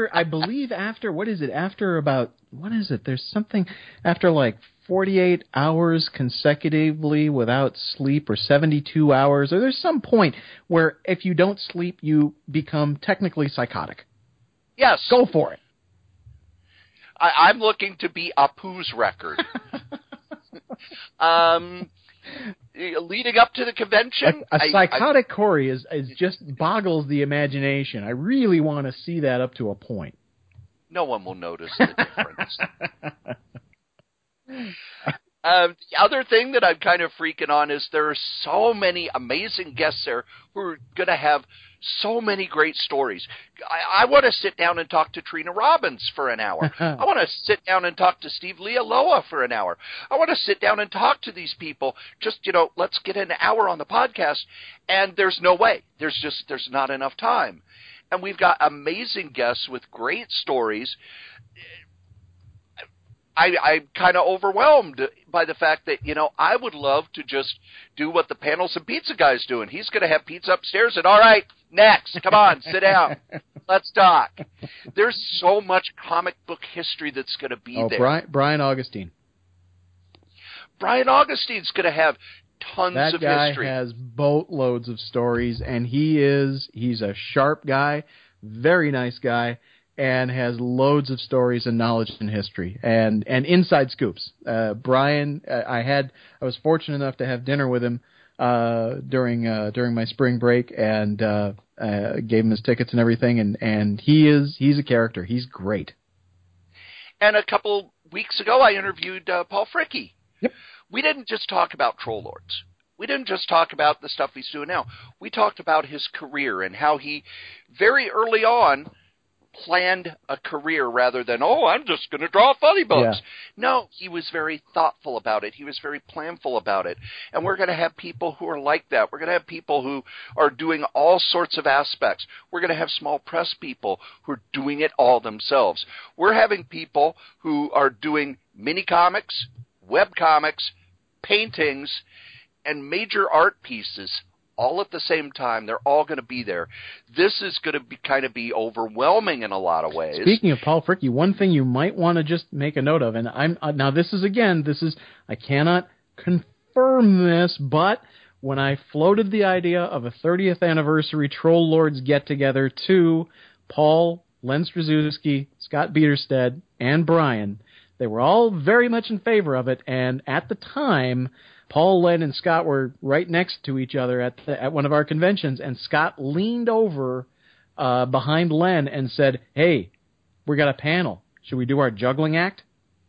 S3: there's something, after like 48 hours consecutively without sleep, or 72 hours, or there's some point where if you don't sleep, you become technically psychotic.
S1: Yes.
S3: Go for it.
S1: I'm looking to be Apu's record. Leading up to the convention,
S3: a psychotic Corey is just boggles the imagination. I really want to see that up to a point.
S1: No one will notice the difference. The other thing that I'm kind of freaking on is there are so many amazing guests there who are going to have so many great stories. I want to sit down and talk to Trina Robbins for an hour. I want to sit down and talk to Steve Lealoa for an hour. I want to sit down and talk to these people. Just, let's get an hour on the podcast. And there's no way. There's not enough time. And we've got amazing guests with great stories. I'm kind of overwhelmed by the fact that, I would love to just do what the Panels and Pizza guy's doing. He's going to have pizza upstairs and, all right, next, come on, sit down. Let's talk. There's so much comic book history that's going to be there.
S3: Brian Augustine.
S1: Brian Augustine's going to have tons of history.
S3: That guy has boatloads of stories, and he's a sharp guy, very nice guy, and has loads of stories and knowledge and history and inside scoops. Brian, I was fortunate enough to have dinner with him during my spring break and gave him his tickets and everything. And he's a character. He's great.
S1: And a couple weeks ago, I interviewed Paul Fricke.
S3: Yep.
S1: We didn't just talk about Troll Lords. We didn't just talk about the stuff he's doing now. We talked about his career and how he very early on planned a career rather than, I'm just going to draw funny books. Yeah. No, he was very thoughtful about it. He was very planful about it. And we're going to have people who are like that. We're going to have people who are doing all sorts of aspects. We're going to have small press people who are doing it all themselves. We're having people who are doing mini comics, web comics, paintings, and major art pieces all at the same time. They're all going to be there. This is going to be overwhelming in a lot of ways.
S3: Speaking of Paul Fricke, one thing you might want to just make a note of, and I cannot confirm this, but when I floated the idea of a 30th anniversary Troll Lords get-together to Paul, Len Strazewski, Scott Bieterstedt, and Brian, they were all very much in favor of it, and at the time, Paul, Len, and Scott were right next to each other at one of our conventions, and Scott leaned over behind Len and said, "Hey, we got a panel. Should we do our juggling act?"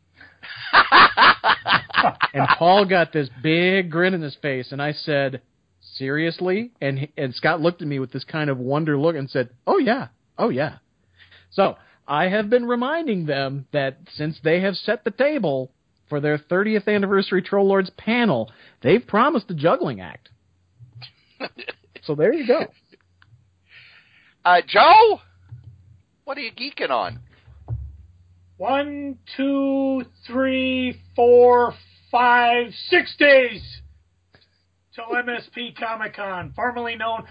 S3: And Paul got this big grin in his face, and I said, "Seriously?" And Scott looked at me with this kind of wonder look and said, "Oh yeah, oh yeah." So I have been reminding them that since they have set the table for their 30th anniversary Troll Lords panel, they've promised a juggling act. So there you go.
S1: Joe, what are you geeking on?
S2: 1, 2, 3, 4, 5, 6 days till MSP Comic-Con, formerly known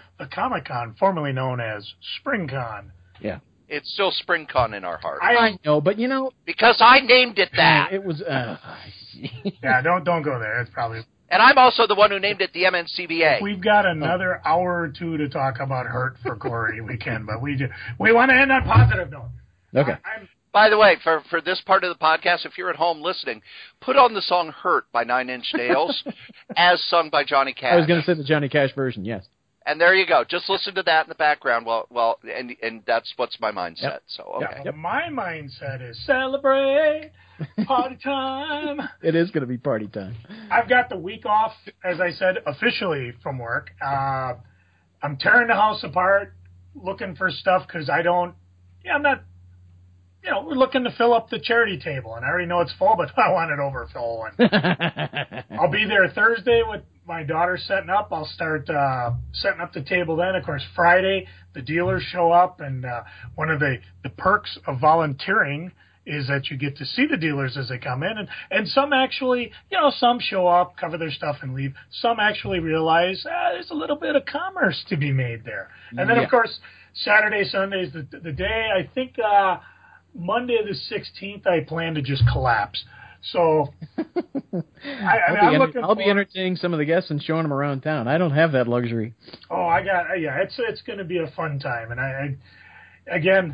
S2: as SpringCon.
S3: Yeah.
S1: It's still SpringCon in our heart.
S3: I know, but
S1: because I named it that.
S3: It was.
S2: Yeah, don't go there. It's probably.
S1: And I'm also the one who named it the MNCBA.
S2: If we've got another hour or two to talk about Hurt for Corey, we can, but we want to end on positive note.
S3: Okay.
S1: By the way, for this part of the podcast, if you're at home listening, put on the song "Hurt" by Nine Inch Nails, as sung by Johnny Cash.
S3: I was going to say the Johnny Cash version, yes.
S1: And there you go. Just listen to that in the background. And that's what's my mindset. Yep. So okay.
S2: Yep. My mindset is celebrate, party time.
S3: It is going to be party time.
S2: I've got the week off, as I said, officially from work. I'm tearing the house apart, looking for stuff because I'm not. We're looking to fill up the charity table, and I already know it's full, but I want it overfull. I'll be there Thursday with my daughter setting up. I'll start setting up the table then. Of course, Friday, the dealers show up, and one of the perks of volunteering is that you get to see the dealers as they come in. And some actually, some show up, cover their stuff, and leave. Some actually realize there's a little bit of commerce to be made there. And then, of course, Saturday, Sunday is the day, I think... Monday the 16th, I plan to just collapse. So
S3: I'll be entertaining some of the guests and showing them around town. I don't have that luxury.
S2: Oh, it's going to be a fun time. And again,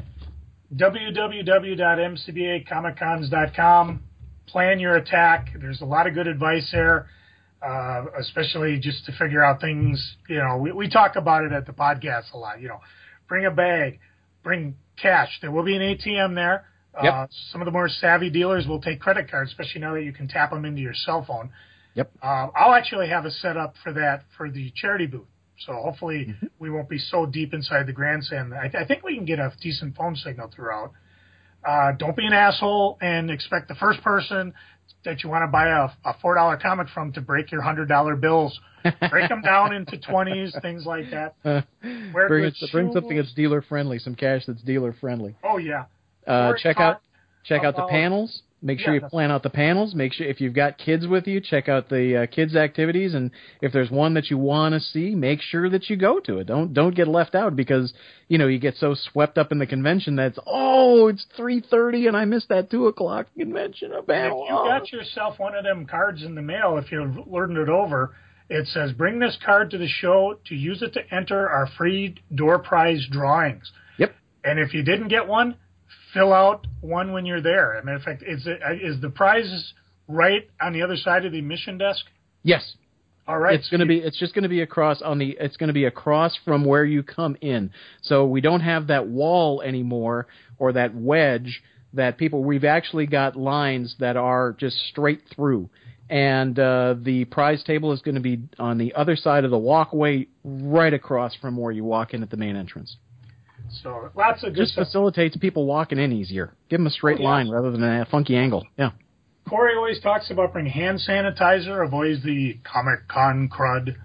S2: www.mcbacomiccons.com. Plan your attack. There's a lot of good advice there, especially just to figure out things. We talk about it at the podcast a lot. Bring a bag, bring cash. There will be an ATM there. Some of the more savvy dealers will take credit cards, especially now that you can tap them into your cell phone.
S3: Yep.
S2: I'll actually have a setup for that for the charity booth. So hopefully we won't be so deep inside the grandstand. I think we can get a decent phone signal throughout. Don't be an asshole and expect the first person that you want to buy a $4 comic from to break your $100 bills. Break them down into 20s, things like that.
S3: Bring something that's dealer friendly, some cash that's dealer friendly.
S2: Oh yeah.
S3: Check out the panels. Make sure you plan out the panels. Make sure if you've got kids with you, check out the kids' activities, and if there's one that you want to see, make sure that you go to it. Don't get left out because you get so swept up in the convention that it's 3:30 and I missed that 2:00 convention.
S2: If you got yourself one of them cards in the mail, if you're luring it over, it says bring this card to the show to use it to enter our free door prize drawings.
S3: Yep.
S2: And if you didn't get one, fill out one when you're there. As a matter of fact, is the prize right on the other side of the admission desk?
S3: Yes.
S2: All right.
S3: It's just going to be across it's going to be across from where you come in. So we don't have that wall anymore or that wedge that we've actually got lines that are just straight through. And the prize table is going to be on the other side of the walkway right across from where you walk in at the main entrance.
S2: So lots of good stuff.
S3: Facilitates people walking in easier. Give them a straight line rather than a funky angle. Yeah.
S2: Corey always talks about bringing hand sanitizer, avoids the Comic-Con crud.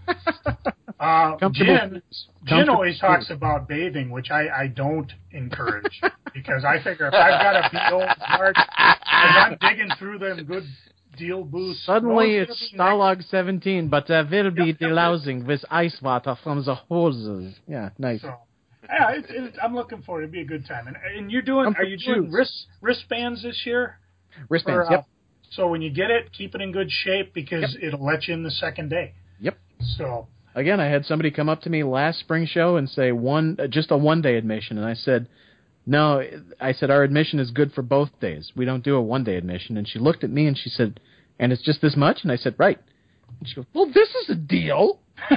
S2: Jen always talks about bathing, which I don't encourage because I figure if I've got a big old card and I'm digging through them good deal booths.
S3: Suddenly it's Stalag 17, but there will be delousing with ice water from the hoses. Yeah, nice.
S2: So, yeah, I'm looking forward. It'd be a good time. And are you doing wristbands this year?
S3: Wristbands, yep.
S2: So when you get it, keep it in good shape because it'll let you in the second day.
S3: Yep.
S2: So
S3: again, I had somebody come up to me last spring show and say just a 1-day admission, and I said, no. I said our admission is good for both days. We don't do a 1-day admission. And she looked at me and she said, and it's just this much? And I said, right. And she goes, well, this is a deal.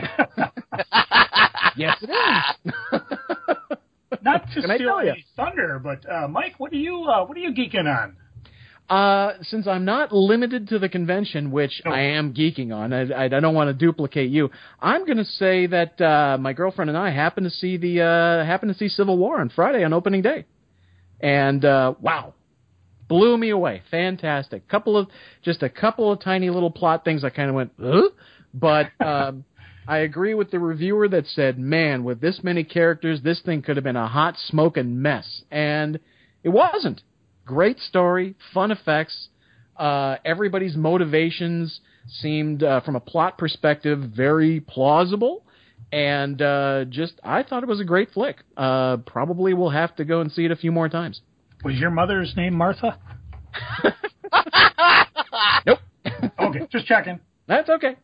S3: Yes, it is.
S2: Not to steal any thunder, but Mike, what are you geeking on?
S3: Since I'm not limited to the convention, which I am geeking on, I don't want to duplicate you. I'm going to say that my girlfriend and I happened to see Civil War on Friday on opening day, and wow, blew me away. Fantastic. Just a couple of tiny little plot things. I kind of went, huh? But I agree with the reviewer that said, man, with this many characters, this thing could have been a hot smoking mess, and it wasn't. Great story, fun effects. Everybody's motivations seemed, from a plot perspective, very plausible. And I thought it was a great flick. Probably we'll have to go and see it a few more times.
S2: Was your mother's name Martha?
S3: Nope.
S2: Okay, just checking.
S3: That's okay.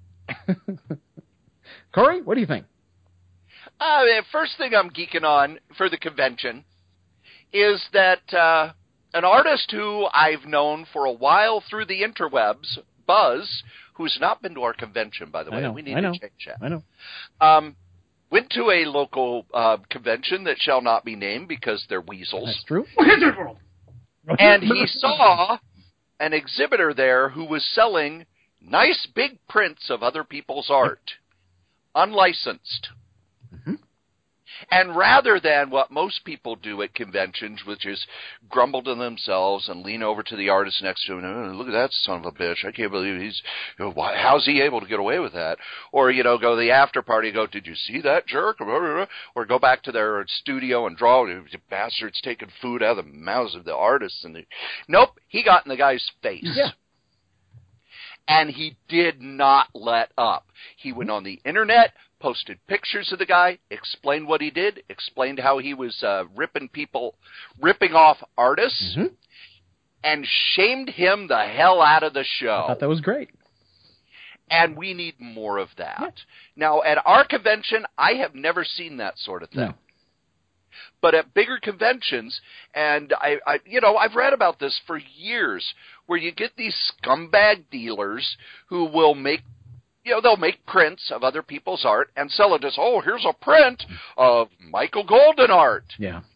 S3: Corey, what do you think?
S1: First thing I'm geeking on for the convention is that an artist who I've known for a while through the interwebs, Buzz, who's not been to our convention, by the way. We need to change that.
S3: I know.
S1: Went to a local convention that shall not be named because they're weasels.
S3: That's true.
S1: And he saw an exhibitor there who was selling nice big prints of other people's art, unlicensed.
S3: Mm-hmm.
S1: And rather than what most people do at conventions, which is grumble to themselves and lean over to the artist next to him, oh, look at that son of a bitch, I can't believe how's he able to get away with that? Or, go to the after party, go, did you see that jerk? Or go back to their studio and draw, bastards taking food out of the mouths of the artists. Nope, he got in the guy's face.
S3: Yeah.
S1: And he did not let up. He went on the internet, posted pictures of the guy, explained what he did, explained how he was ripping off artists,
S3: mm-hmm.
S1: and shamed him the hell out of the show.
S3: I thought that was great.
S1: And we need more of that.
S3: Yeah.
S1: Now, at our convention, I have never seen that sort of thing.
S3: No.
S1: But at bigger conventions, and I've read about this for years, where you get these scumbag dealers who will make, they'll make prints of other people's art and sell it as, oh, here's a print of Michael Golden art.
S3: Yeah.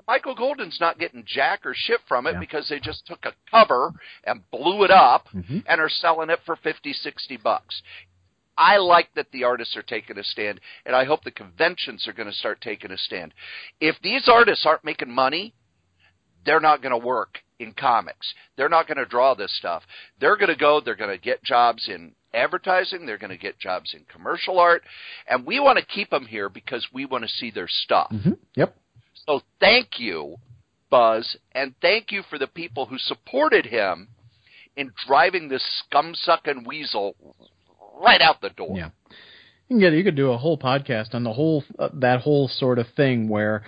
S1: Michael Golden's not getting jack or shit from it because they just took a cover and blew it up and are selling it for $50, $60. I like that the artists are taking a stand, and I hope the conventions are going to start taking a stand. If these artists aren't making money, they're not going to work in comics. They're not going to draw this stuff. They're going to get jobs in advertising. They're going to get jobs in commercial art, and we want to keep them here because we want to see their stuff.
S3: Yep.
S1: So thank you, Buzz, and thank you for the people who supported him in driving this scum-sucking weasel right out the door.
S3: Yeah, you could do a whole podcast on the whole that whole sort of thing where,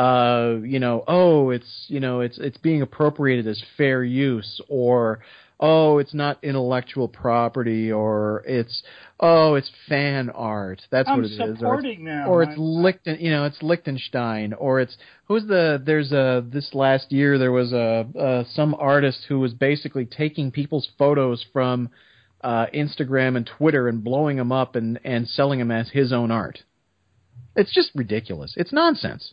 S3: it's being appropriated as fair use, or it's not intellectual property, or it's fan art. That's what it is. Or it's Lichtenstein, or it's this last year there was some artist who was basically taking people's photos from Instagram and Twitter and blowing them up and selling them as his own art. It's just ridiculous. It's nonsense.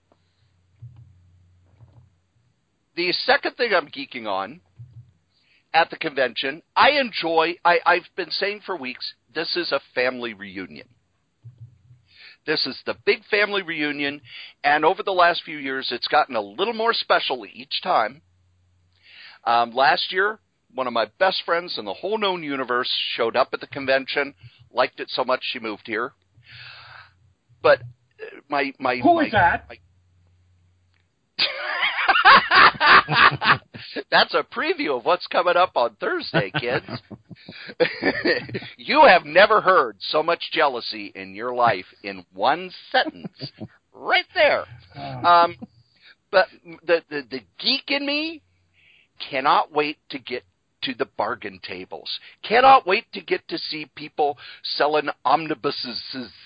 S1: The second thing I'm geeking on at the convention, I've been saying for weeks, this is a family reunion. This is the big family reunion, and over the last few years, it's gotten a little more special each time. Last year, one of my best friends in the whole known universe showed up at the convention, liked it so much she moved here. But
S2: Who is that?
S1: That's a preview of what's coming up on Thursday, kids. You have never heard so much jealousy in your life in one sentence. Right there. But the geek in me cannot wait to get to the bargain tables. Cannot wait to get to see people selling omnibuses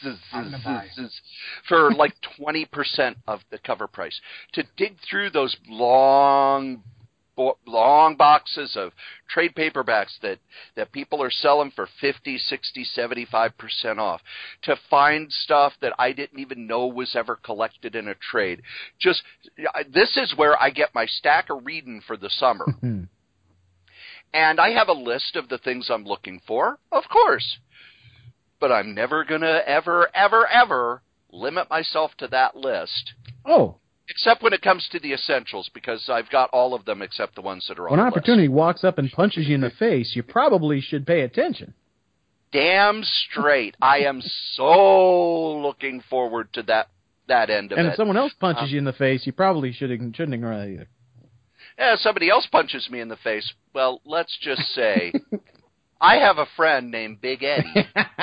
S1: for like 20% of the cover price. To dig through those long boxes of trade paperbacks that people are selling for 50, 60, 75% off. To find stuff that I didn't even know was ever collected in a trade. This is where I get my stack of reading for the summer. And I have a list of the things I'm looking for, of course. But I'm never going to ever limit myself to that list.
S3: Oh.
S1: Except when it comes to the essentials, because I've got all of them except the ones that are on the list.
S3: When opportunity walks up and punches you in the face, you probably should pay attention.
S1: Damn straight. I am so looking forward to that end of it.
S3: And if someone else punches you in the face, you probably shouldn't ignore that either.
S1: If somebody else punches me in the face, well, let's just say I have a friend named Big Eddie.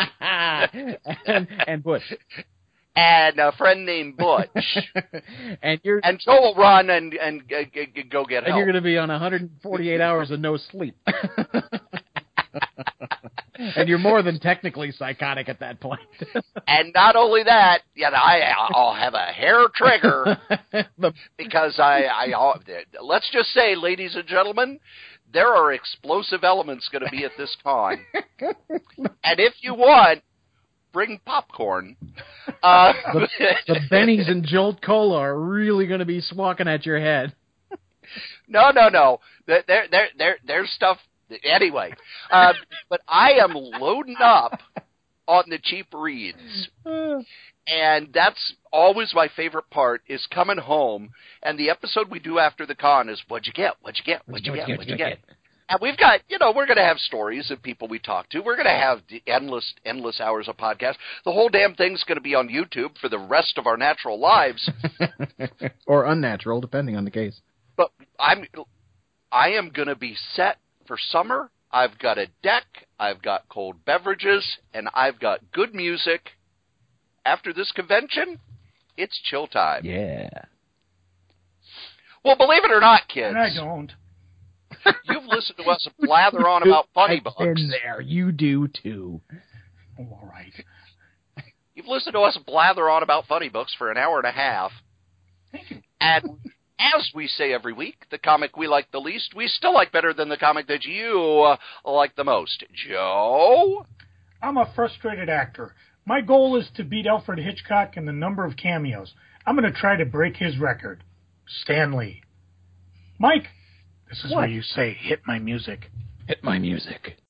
S3: and Butch.
S1: And a friend named Butch. and Joe will run and go get help.
S3: And you're going to be on 148 hours of no sleep. And you're more than technically psychotic at that point.
S1: And not only that, I'll have a hair trigger because let's just say, ladies and gentlemen, there are explosive elements going to be at this con. And if you want, bring popcorn.
S3: The Bennies and Jolt Cola are really going to be swatting at your head.
S1: No. There's stuff. Anyway, but I am loading up on the cheap reads. And that's always my favorite part, is coming home, and the episode we do after the con is, what'd you get? And we've got, we're going to have stories of people we talk to. We're going to have the endless hours of podcast. The whole damn thing's going to be on YouTube for the rest of our natural lives.
S3: Or unnatural, depending on the case.
S1: But I am going to be set for summer. I've got a deck, I've got cold beverages, and I've got good music. After this convention, it's chill time.
S3: Yeah.
S1: Well, believe it or not, kids.
S2: And I don't.
S1: You've listened to us blather on about funny books.
S3: I've been there. You do, too.
S2: Oh, all right.
S1: You've listened to us blather on about funny books for an hour and a half.
S2: Thank you.
S1: And as we say every week, the comic we like the least, we still like better than the comic that you like the most. Joe?
S2: I'm a frustrated actor. My goal is to beat Alfred Hitchcock in the number of cameos. I'm going to try to break his record. Stanley. Mike, this is
S3: What?
S2: where you say, hit my music.
S3: Hit my music.